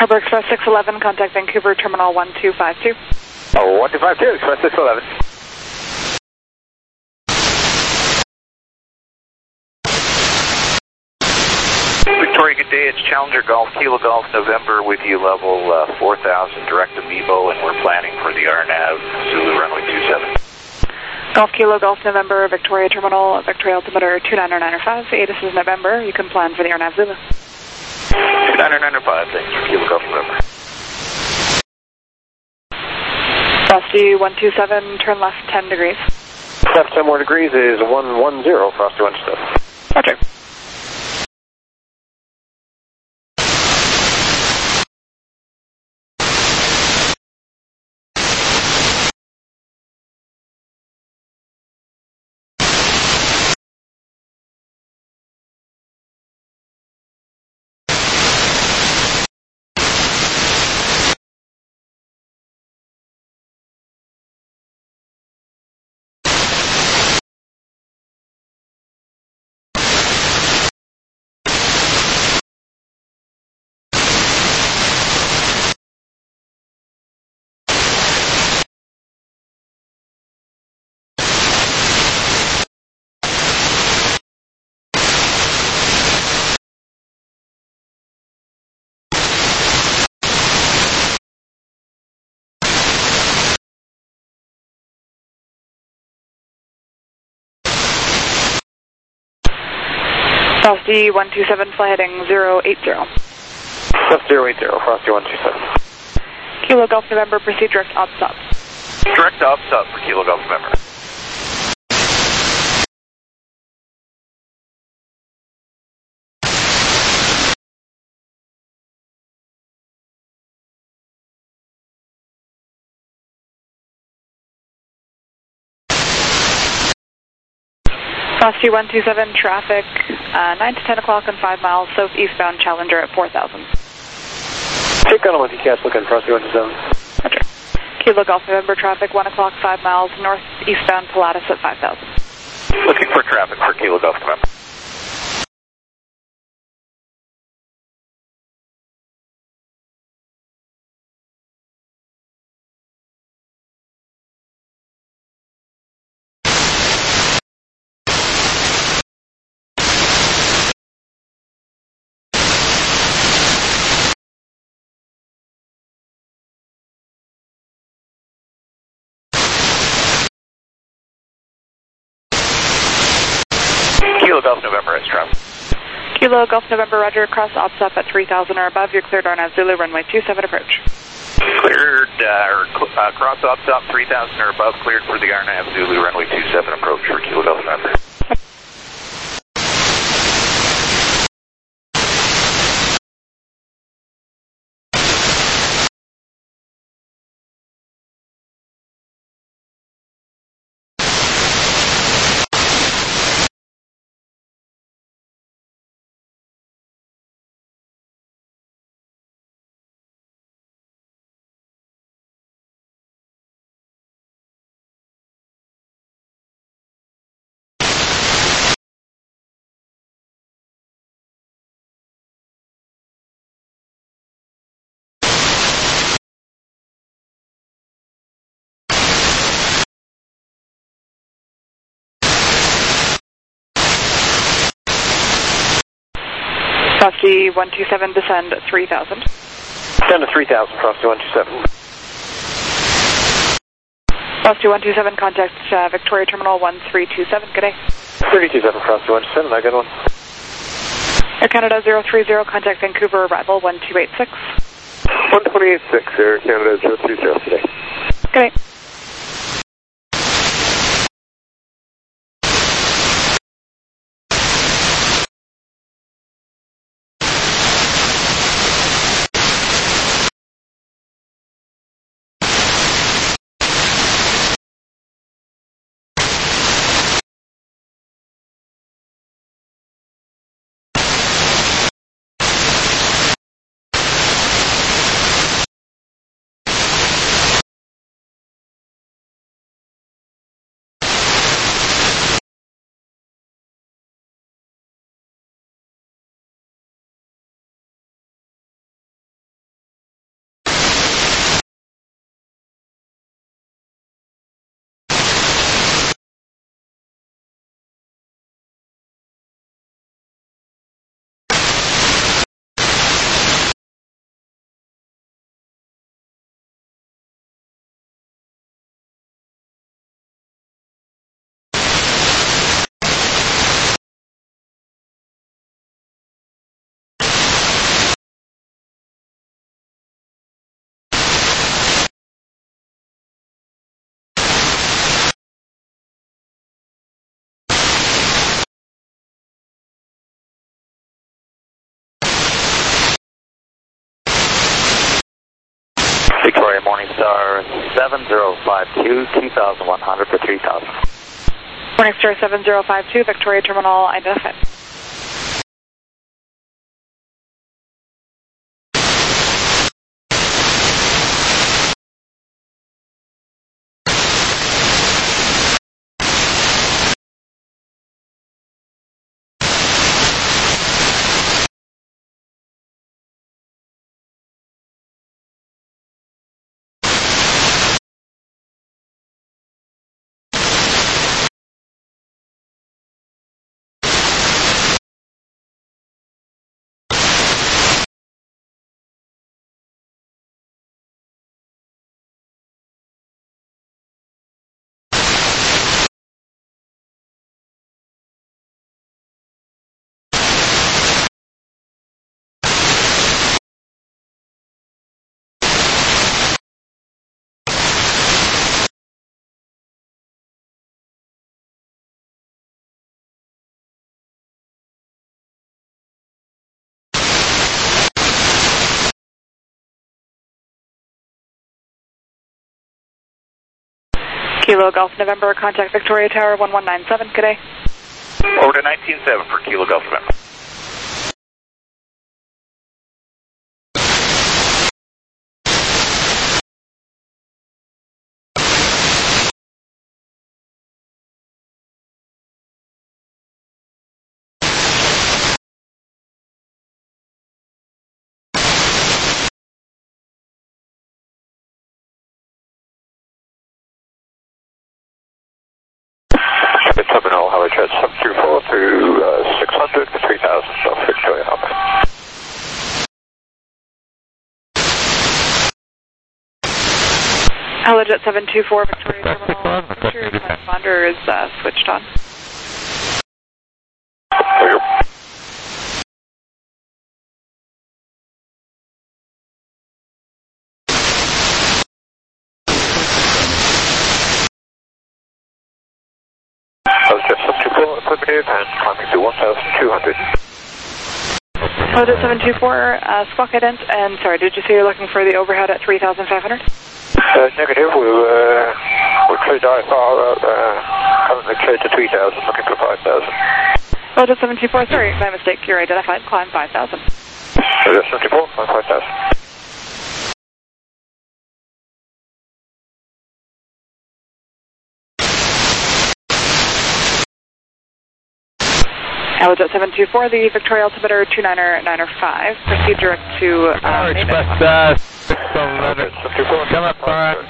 Harbor Express six eleven, contact Vancouver Terminal one two five two. Oh, one two five two, Express six eleven. Victoria, good day. It's Challenger Golf, Kilo Golf, November with you, level uh, four thousand, direct to Mebo, and we're planning for the R N A V, Zulu runway two seven. Golf Kilo Golf November, Victoria Terminal, Victoria altimeter two nine nine five. ATIS is November. You can plan for the R N A V Zulu. two nine nine five, thanks for Kilo Golf November. Frosty one two seven, turn left ten degrees. Left ten more degrees is one one zero, Frosty one two seven. Roger. Frosty one two seven, fly heading zero eight zero. Left zero eight zero, Frosty one two seven. Kilo Golf November, proceed direct ops up. Direct ops up for Kilo Golf November. Frosty one two seven, traffic uh, nine to ten o'clock and five miles, southeastbound Challenger at four thousand. Take on with you, Cass, looking Frosty one two seven. Roger. Kilo Golf November, traffic one o'clock, five miles, northeastbound Pilatus at five thousand. Looking for traffic for Kilo Golf November. Kilo Golf November is traffic. Kilo Golf November, roger, cross ops up at three thousand or above. You're cleared R N A V Zulu, runway two seven approach. Cleared, uh, or uh, cross ops up three thousand or above, cleared for the R N A V Zulu, runway two seven approach for Kilo Golf November. Frosty one two seven, descend at three thousand. Descend to three thousand, Frosty one two seven. Frosty one two seven, contact uh, Victoria Terminal one three two seven, good day. three two seven, Frosty one two seven, I got one. Air Canada zero three zero, contact Vancouver, arrival one two eight six. one twenty-eight six, Air Canada zero three zero today. Good day. Victoria Morningstar seven zero five two, two thousand one hundred for three thousand. Morningstar seven zero five two, Victoria Terminal identified. Kilo Golf November, contact Victoria Tower one one nine seven, good day. Over to nineteen seven for Kilo Golf November. Terminal, Howard Jet seven three four through uh, six hundred for three thousand, so Victoria Albert. Hello, Jet seven two four, Victoria Terminal. Your transponder is uh, switched on. Jet seven two four, affirmative, and climbing to one thousand two hundred. Hello, Jet seven two four, uh, squawk ident, and sorry, did you say you're looking for the overhead at three thousand five hundred? Uh, negative, we'll, uh, we'll trade I F R, uh, currently trade to three thousand, looking for five thousand. Hello, Jet seven two four, sorry, my mistake, you're identified, climb five thousand. Jet seven two four, climb five thousand. Hello, Jet seven two four, the Victoria altimeter two niner niner five. Proceed direct to uh, Express uh, six eleven. Come up, Barra.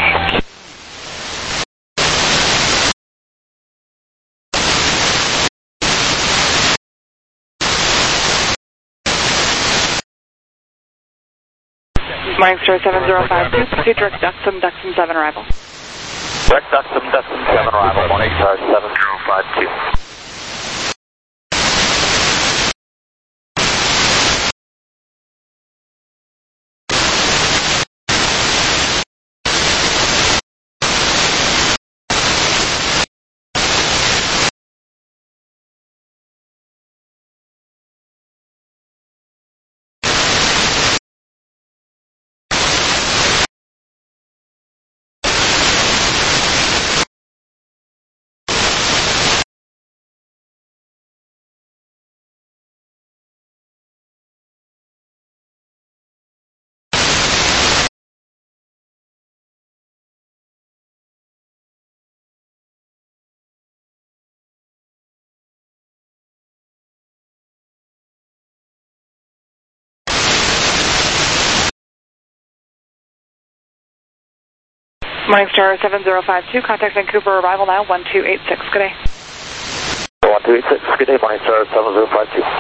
Morningstar seven zero five two, proceed direct Duxon, Duxon seven arrival. Direct Duxon, Duxon seven arrival, Morningstar seven zero five two. Morningstar seven zero five two, contact Vancouver arrival now, one two eight six, good day. one two eight six, good day, Morningstar seven zero five two.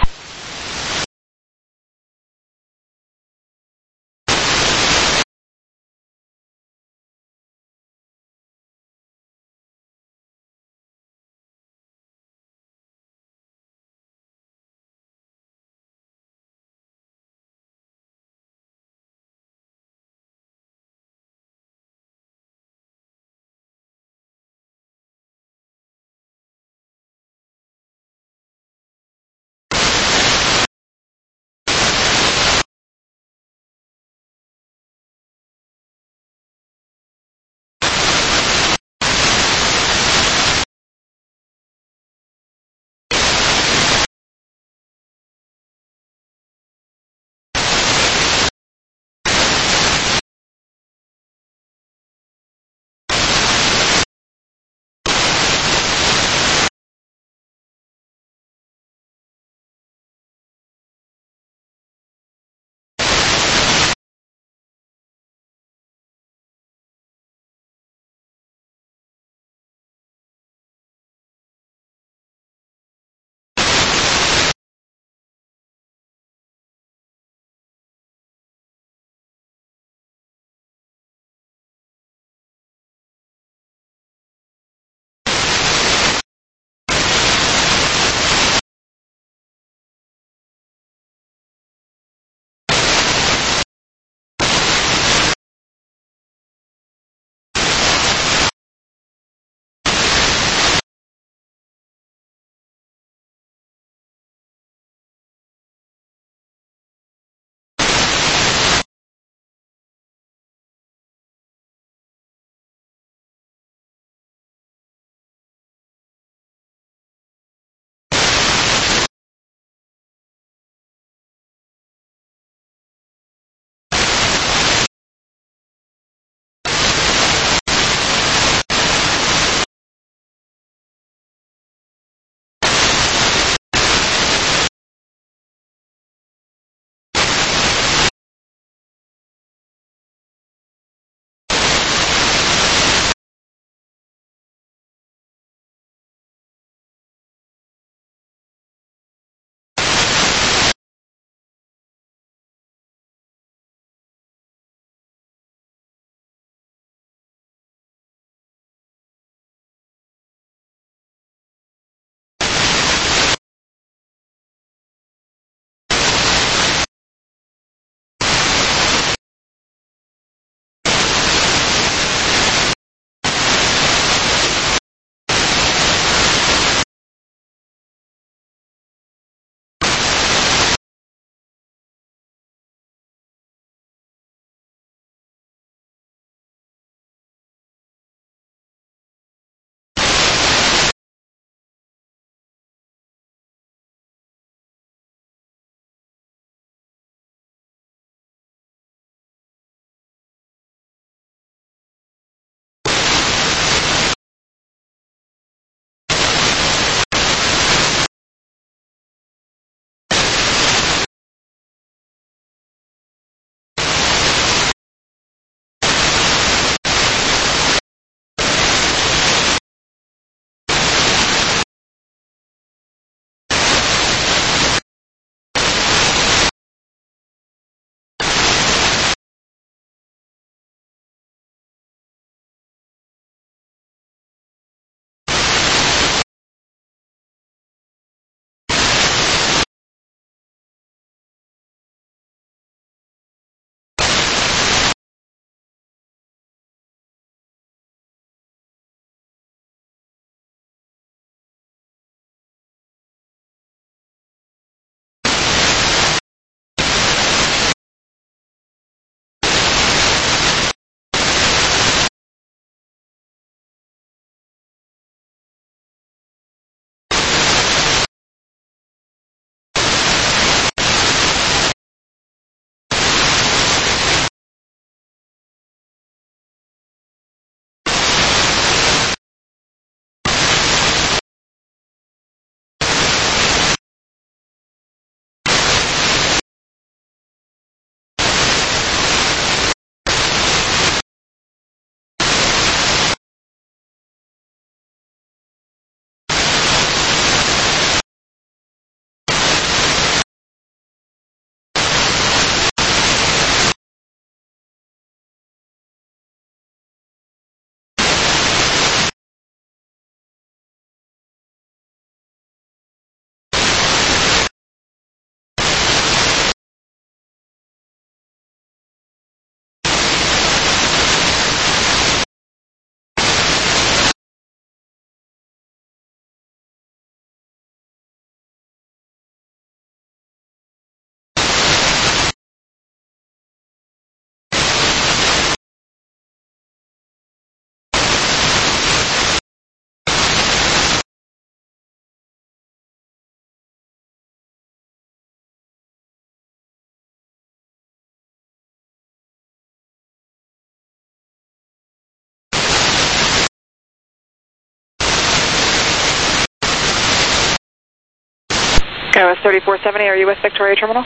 Skywest thirty-four seventy, are you with Victoria Terminal?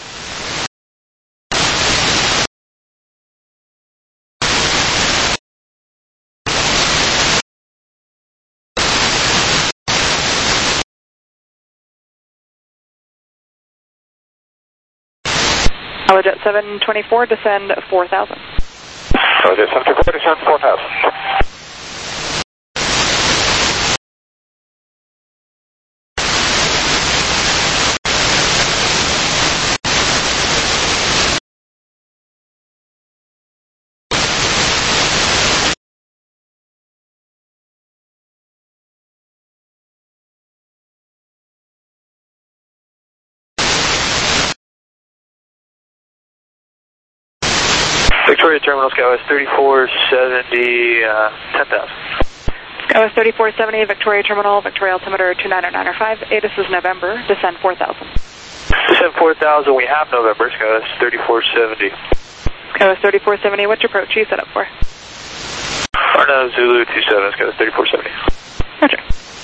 Jet seven twenty-four, descend four thousand. Jet seven twenty-four, descend four thousand. Victoria Terminal, Skywest thirty-four seventy, uh, ten thousand. Skywest thirty-four seventy, Victoria Terminal, Victoria altimeter two nine nine five, A T I S is November, descend four thousand. Descend four thousand, we have November, Skywest thirty-four seventy. Skywest thirty-four seventy, what's your approach you set up for? Arnav Zulu two seven, Skywest thirty-four seventy. Roger.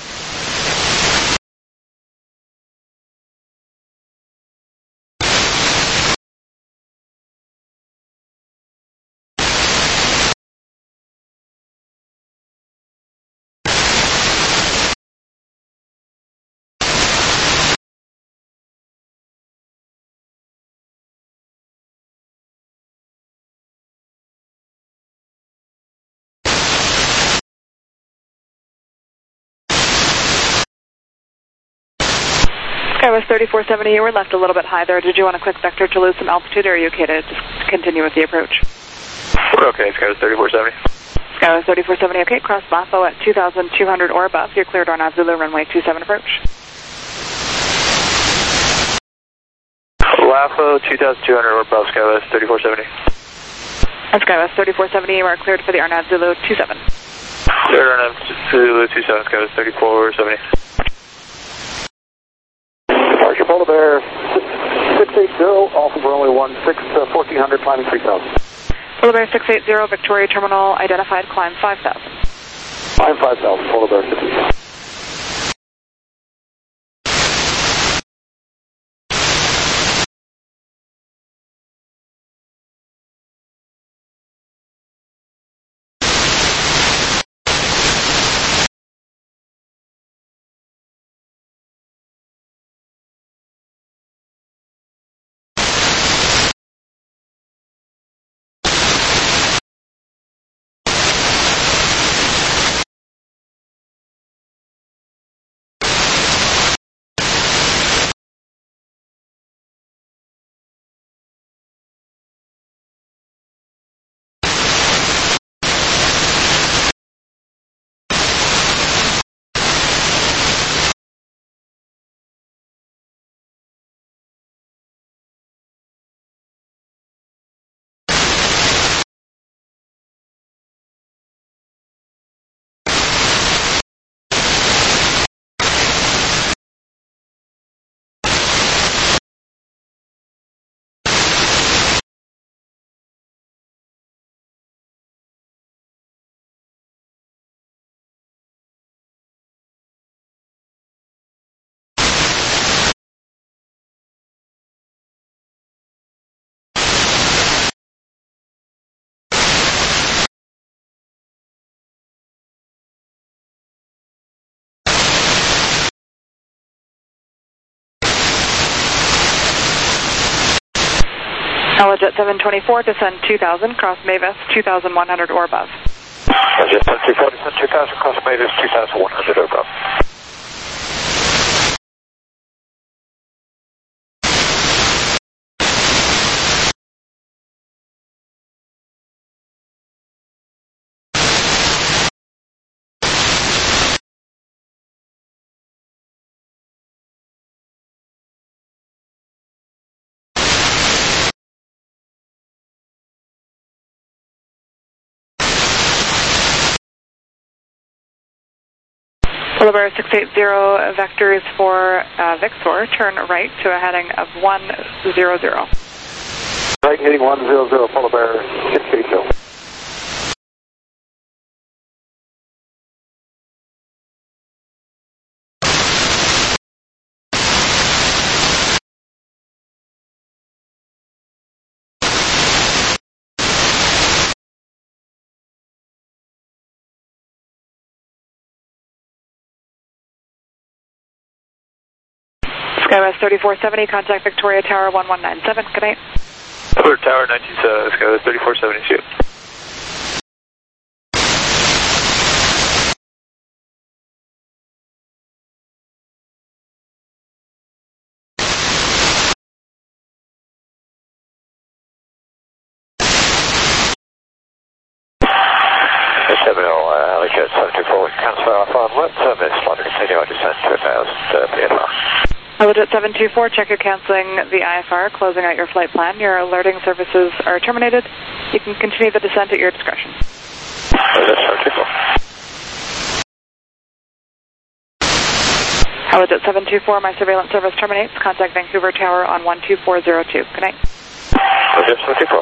Skywest thirty-four seventy, you were left a little bit high there. Did you want a quick vector to lose some altitude, or are you okay to just continue with the approach? We're okay, Skywest thirty-four seventy. Skywest thirty-four seventy, okay. Cross LAFO at two thousand two hundred or above. You're cleared on Zulu, runway two seven approach. LAFO two thousand two hundred or above, Skywest thirty-four seventy. And Skywest thirty-four seventy, you are cleared for the Arnav Zulu two seven. Cleared Arnav Zulu two seven, Skywest thirty-four seventy. Departure Polar Bear six eighty, off of runway one six, uh, fourteen hundred, climbing three thousand. Polar Bear six eighty, Victoria Terminal, identified, climb five thousand. Climb five thousand, Polar Bear six eighty. Jet seven twenty-four, descend two thousand, cross Mavis two thousand one hundred or above. Jet seven twenty-four, descend two thousand, cross Mavis two thousand one hundred or above. Polar Bear six eighty, vectors for uh, Victor, turn right to a heading of one zero zero. Right heading one zero zero, Polar Bear six eighty. SkyWest thirty-four seventy, contact Victoria Tower one one nine seven. Good night. Victoria Tower nineteen seven, SkyWest thirty-four seventy, shoot. seven oh, uh, Alicia seven two four, transfer off on what service, want to continue our descent to one thousand, uh, P L R. Legit seven two four, check you're canceling the I F R, closing out your flight plan. Your alerting services are terminated. You can continue the descent at your discretion. Legit seven two four. Legit seven two four, my surveillance service terminates. Contact Vancouver Tower on one two four zero two. Good night. Legit seven two four.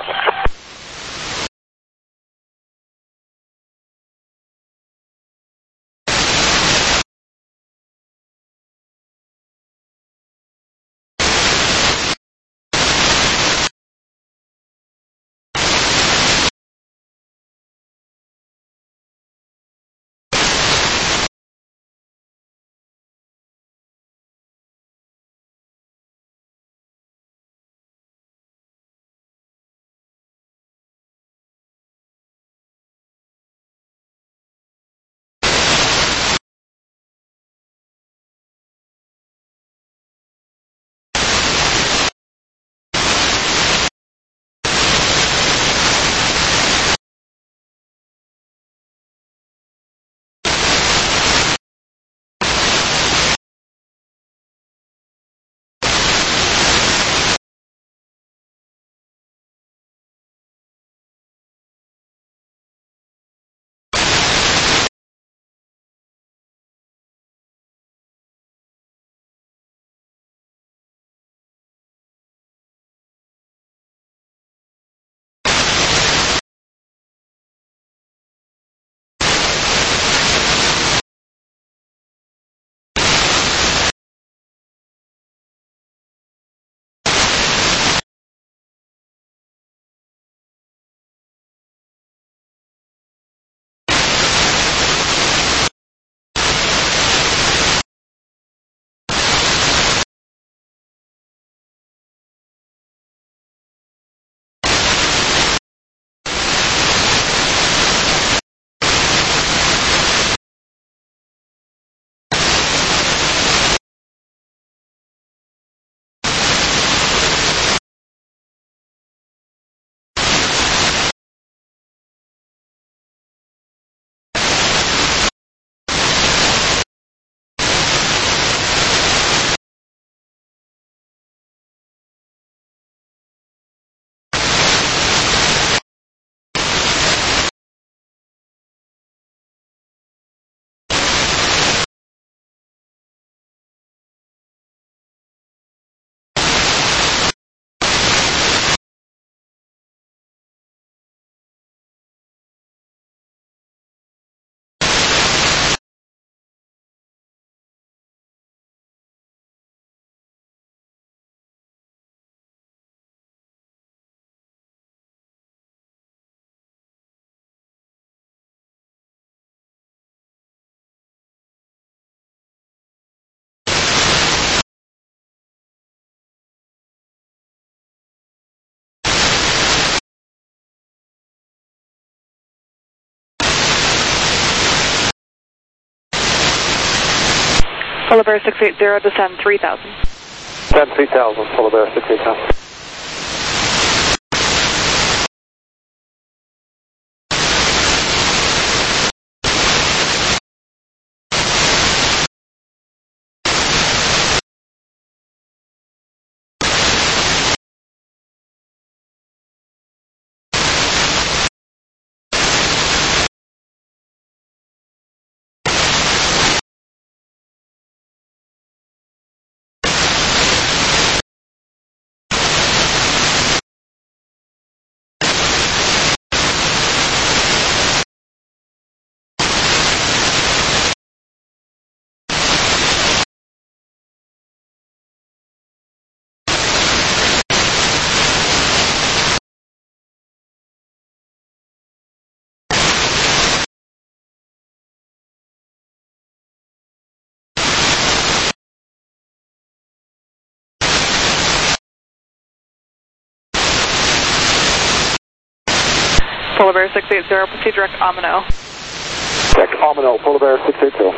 Polar Bear six eight zero, descend three thousand. Descend three thousand, Polar Bear six eight zero. Polar Bear six eighty, proceed direct Omino. Direct Omino, Polar Bear six eighty.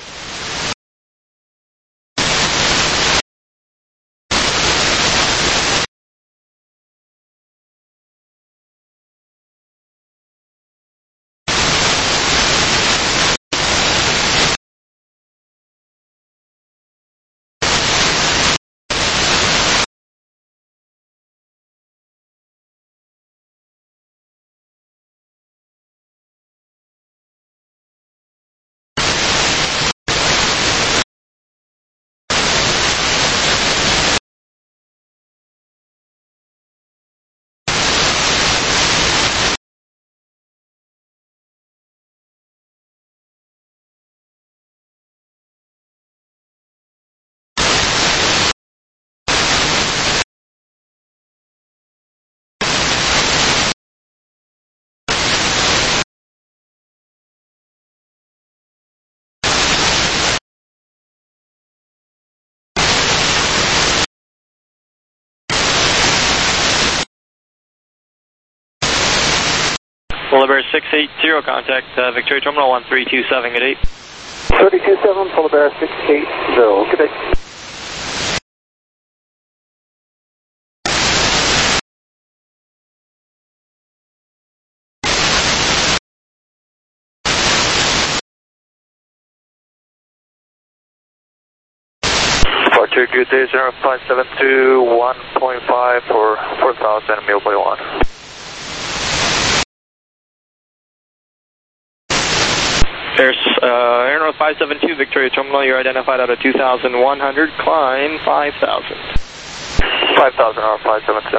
Polar Bear six eighty, contact uh, Victoria Terminal one three two seven, good day. three two seven, Polar Bear six eighty, good day. Departure, good day, zero five seven two, one point five for four thousand, Millway one. There's uh, Air North five seven two, Victoria Terminal, you're identified out of two thousand one hundred, climb five thousand. five thousand, R five seven two.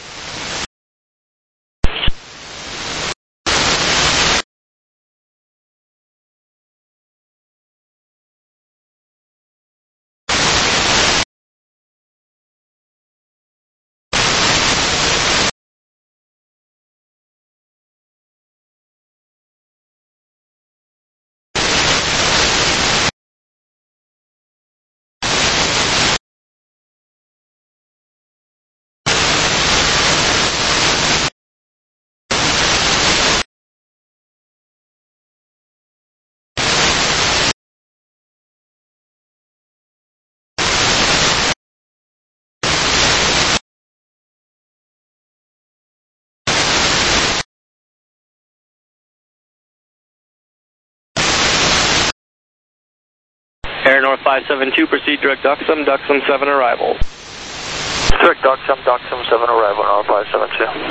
Air North five seven two, proceed direct Duxum, Duxum seven arrival. Direct Duxum, Duxum seven arrival, R five seven two.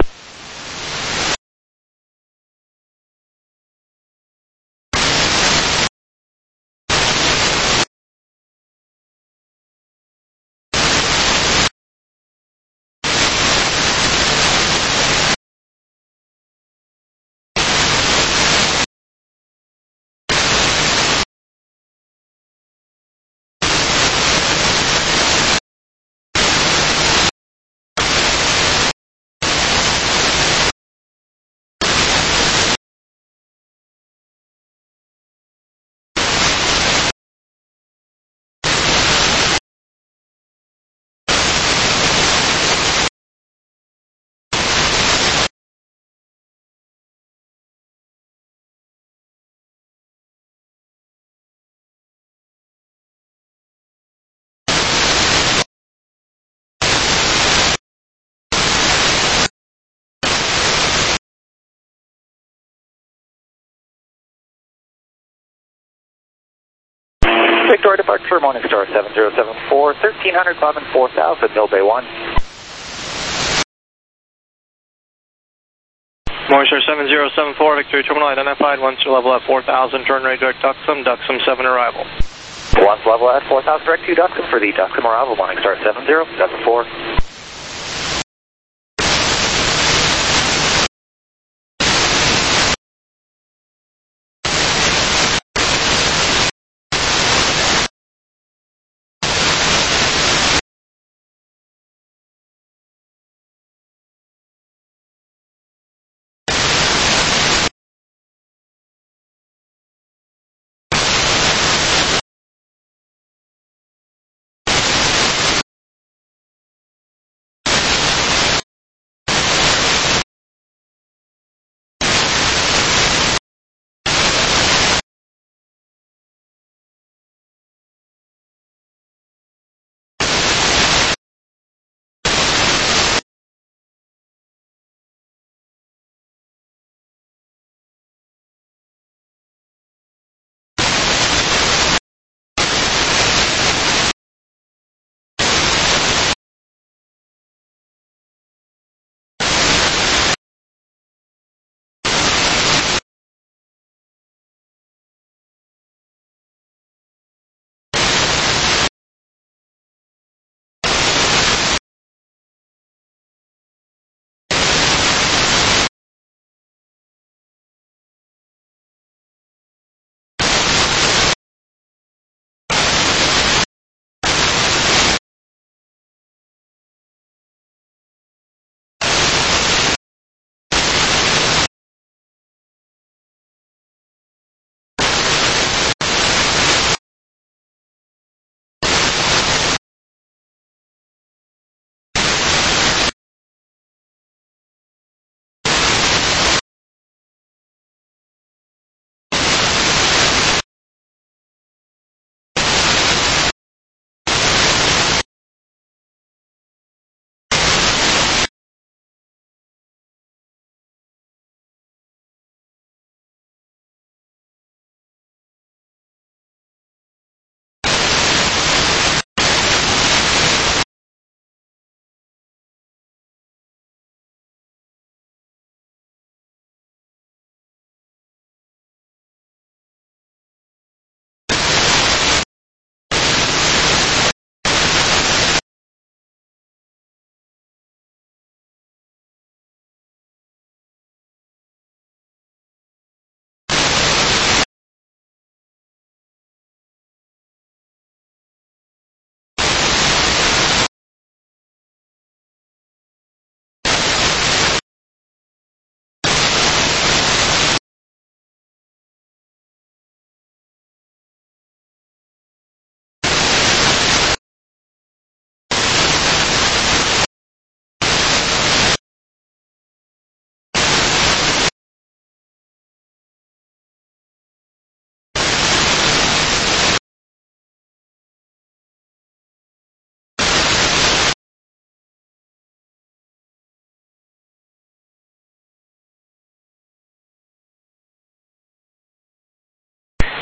Victoria departure, Morningstar seven zero seven four, thirteen hundred, climbing four thousand, Millway one. Morningstar seven zero seven four, Victoria Terminal identified, once your level at four thousand, turn right direct Duxum, Duxum seven arrival. Once level at four thousand, direct to Duxum for the Duxum arrival, Morningstar seven zero seven four.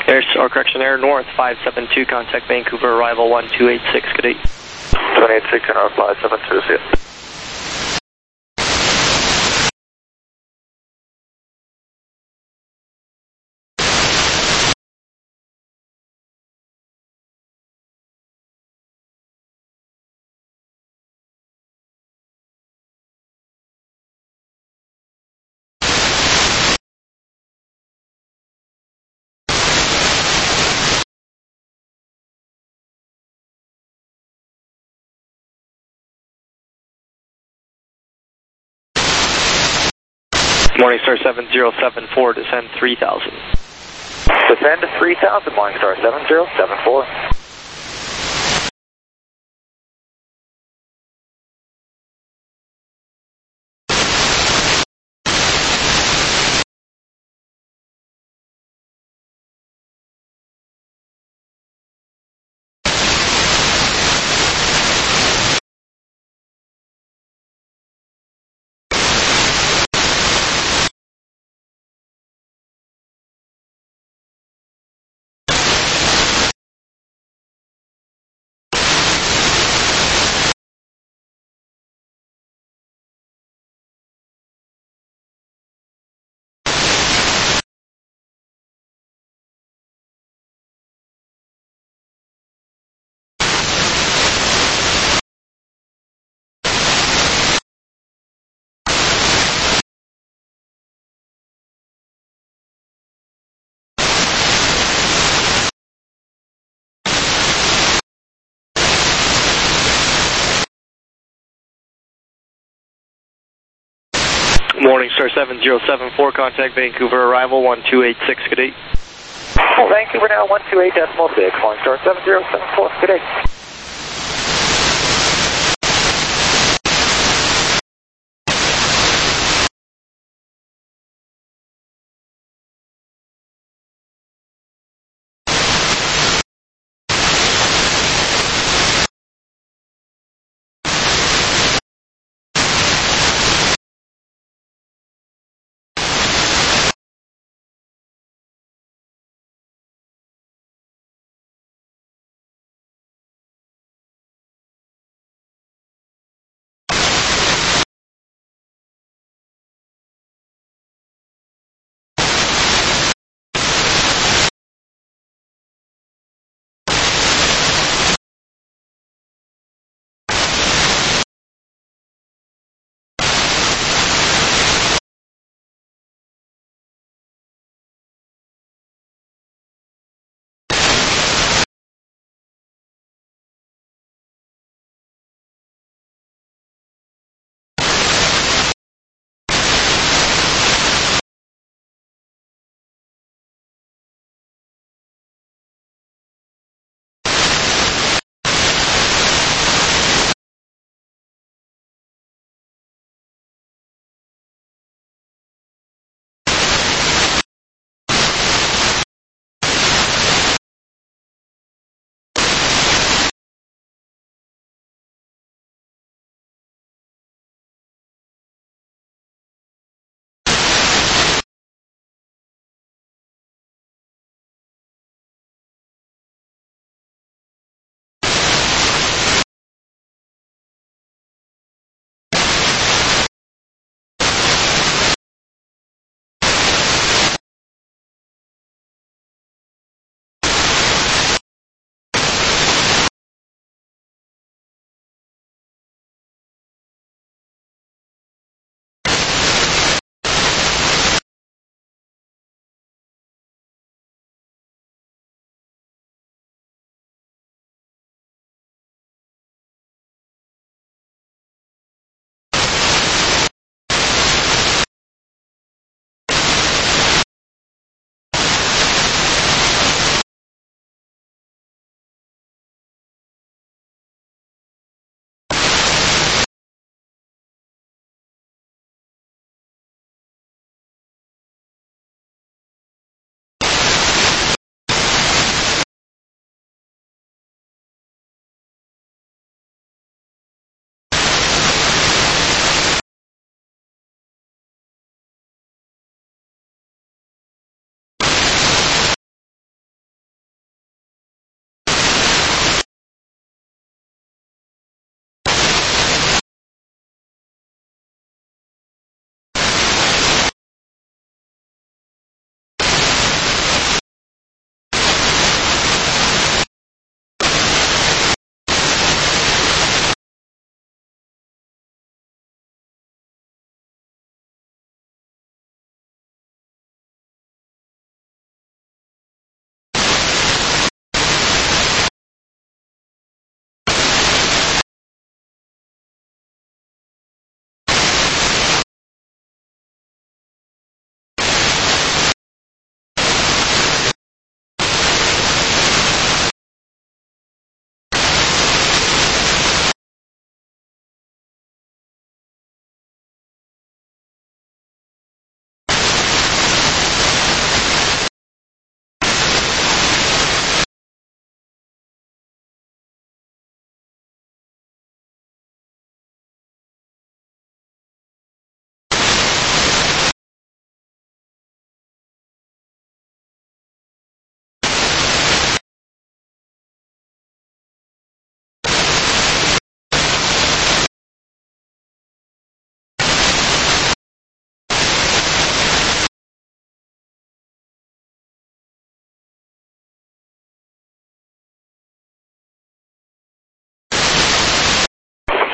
Air, or correction, Air North five seven two, contact Vancouver, arrival one two eight six, good day. one eight six and our five seven two, see ya. Morningstar seven zero seven four, descend three thousand. Descend to three thousand, Morningstar seven zero seven four. Morningstar seven zero seven four, contact Vancouver, arrival one two eight six, good day. Well, Vancouver now one two eight decimal six, Morningstar seven zero seven four, good day.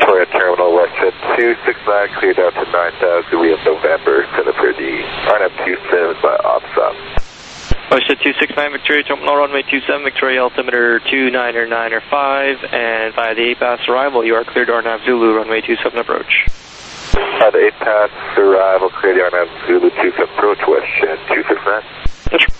Victoria Terminal, Westjet two six nine, cleared out to nine thousand, we have November, set up for the R N A V two seven by OPSOP. Westjet two six nine, Victoria Terminal, runway two seven, Victoria altimeter two niner niner five, and via the eight pass arrival, you are cleared R N A V Zulu, runway two seven approach. By the eight pass arrival, cleared R N A V Zulu two seven approach, Westjet two six nine. That's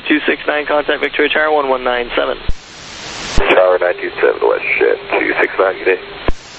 two six nine, contact Victoria Tower one one nine seven. Tower nine two seven, West Jet two six nine, good day.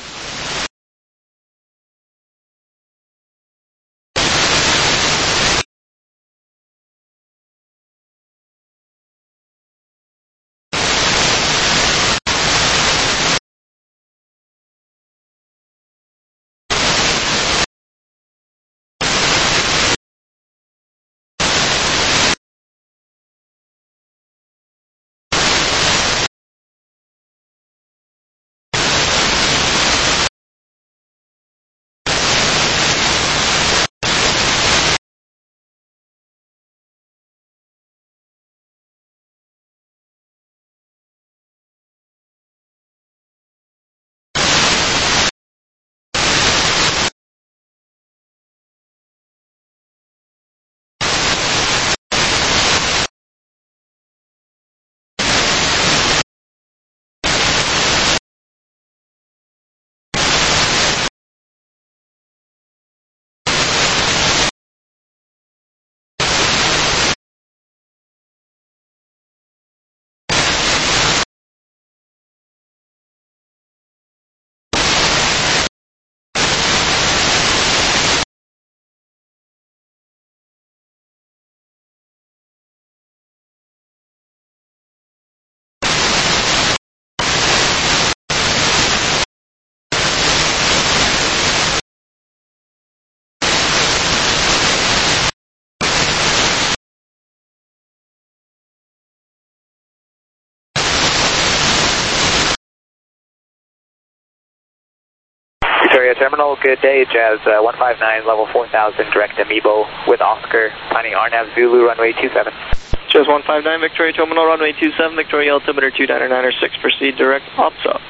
Victoria Terminal, good day, Jazz uh, one five nine, level four thousand, direct Amiibo with Oscar, planning R NAV Zulu, runway two seven. Jazz one five nine, Victoria Terminal, runway two seven, Victoria altimeter two nine nine six, proceed direct ops up.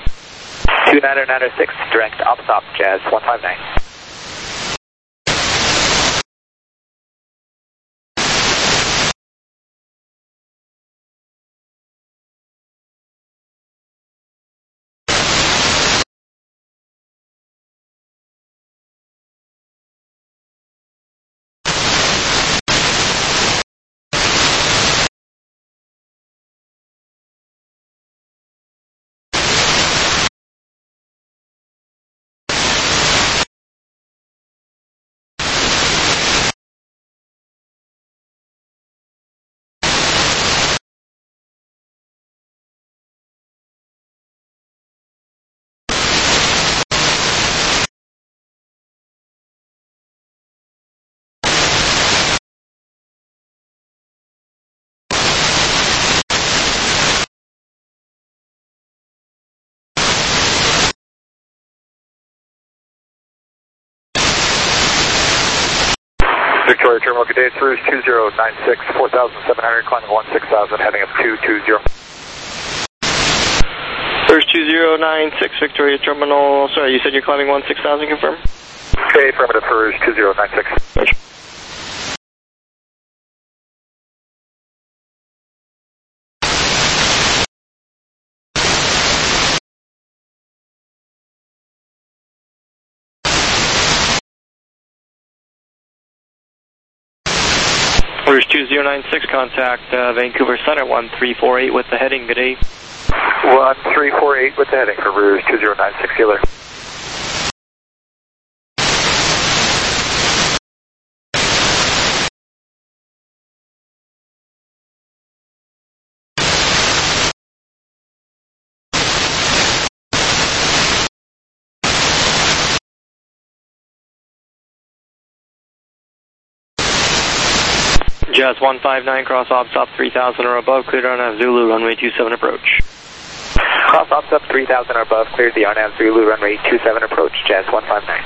two nine nine six, direct ops up, Jazz one five nine. Victoria Terminal, good day, it's Rouge two zero nine six, four thousand seven hundred, climbing one six thousand, heading up two two zero. Rouge two zero nine six, Victoria Terminal, sorry, you said you're climbing one six thousand, confirm? Okay, affirmative for Rouge two zero nine six. Rouge two zero nine six, contact uh, Vancouver Center one three four eight with the heading, good day. one three four eight with the heading for Rouge two zero nine six, Healer. Jazz one five nine, cross ops up three thousand or above, cleared on R NAV Zulu, runway two seven approach. Cross ops up three thousand or above, cleared the R NAV Zulu, runway two seven approach, Jazz one five nine.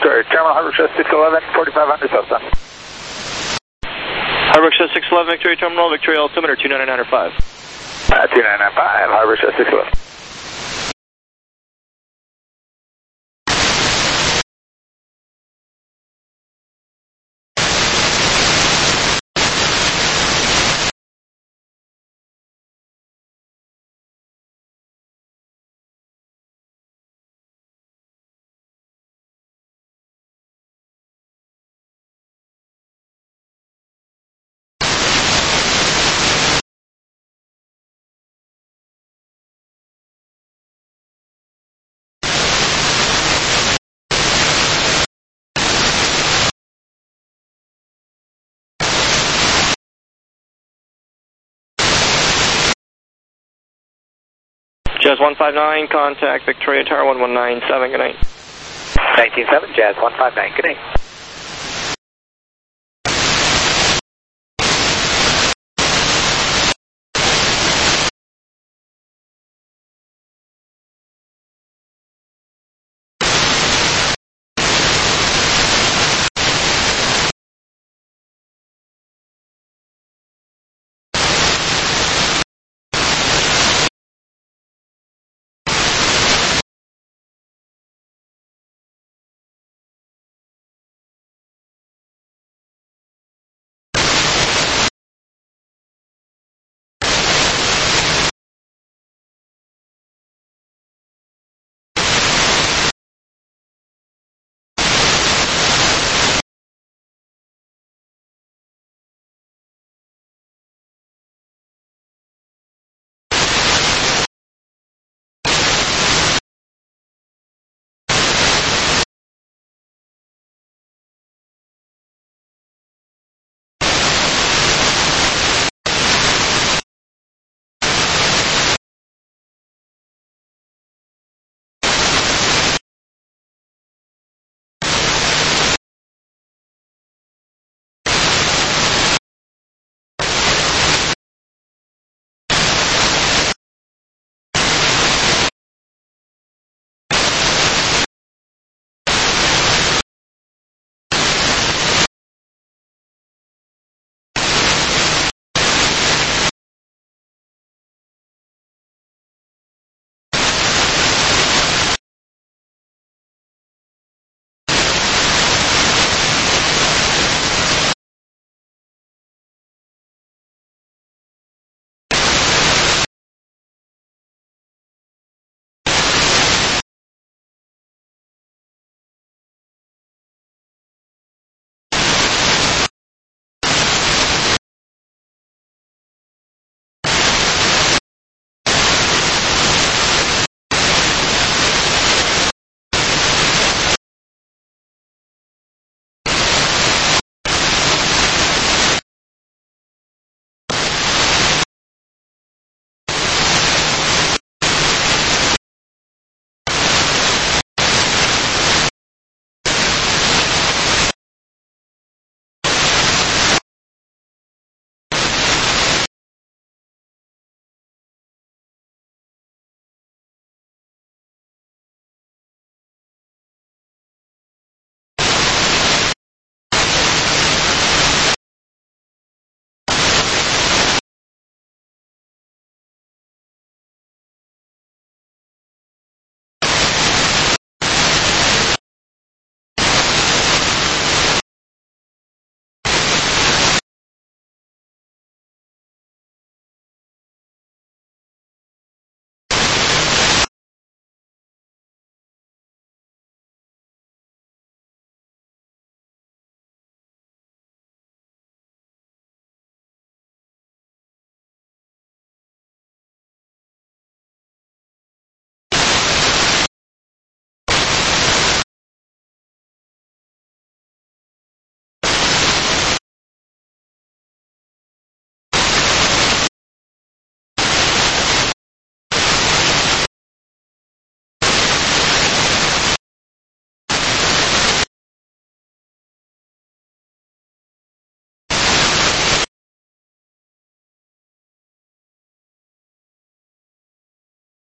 Sorry, Terminal Harbor Express six eleven, forty-five hundred South Sun. Harbor Express six eleven, Victoria Terminal, Victoria altimeter two nine nine five. Uh, two nine nine five, Harbor Express six eleven. Jazz one five nine, contact Victoria Tower one one nine seven, good night. nineteen seven, Jazz one five nine, good night.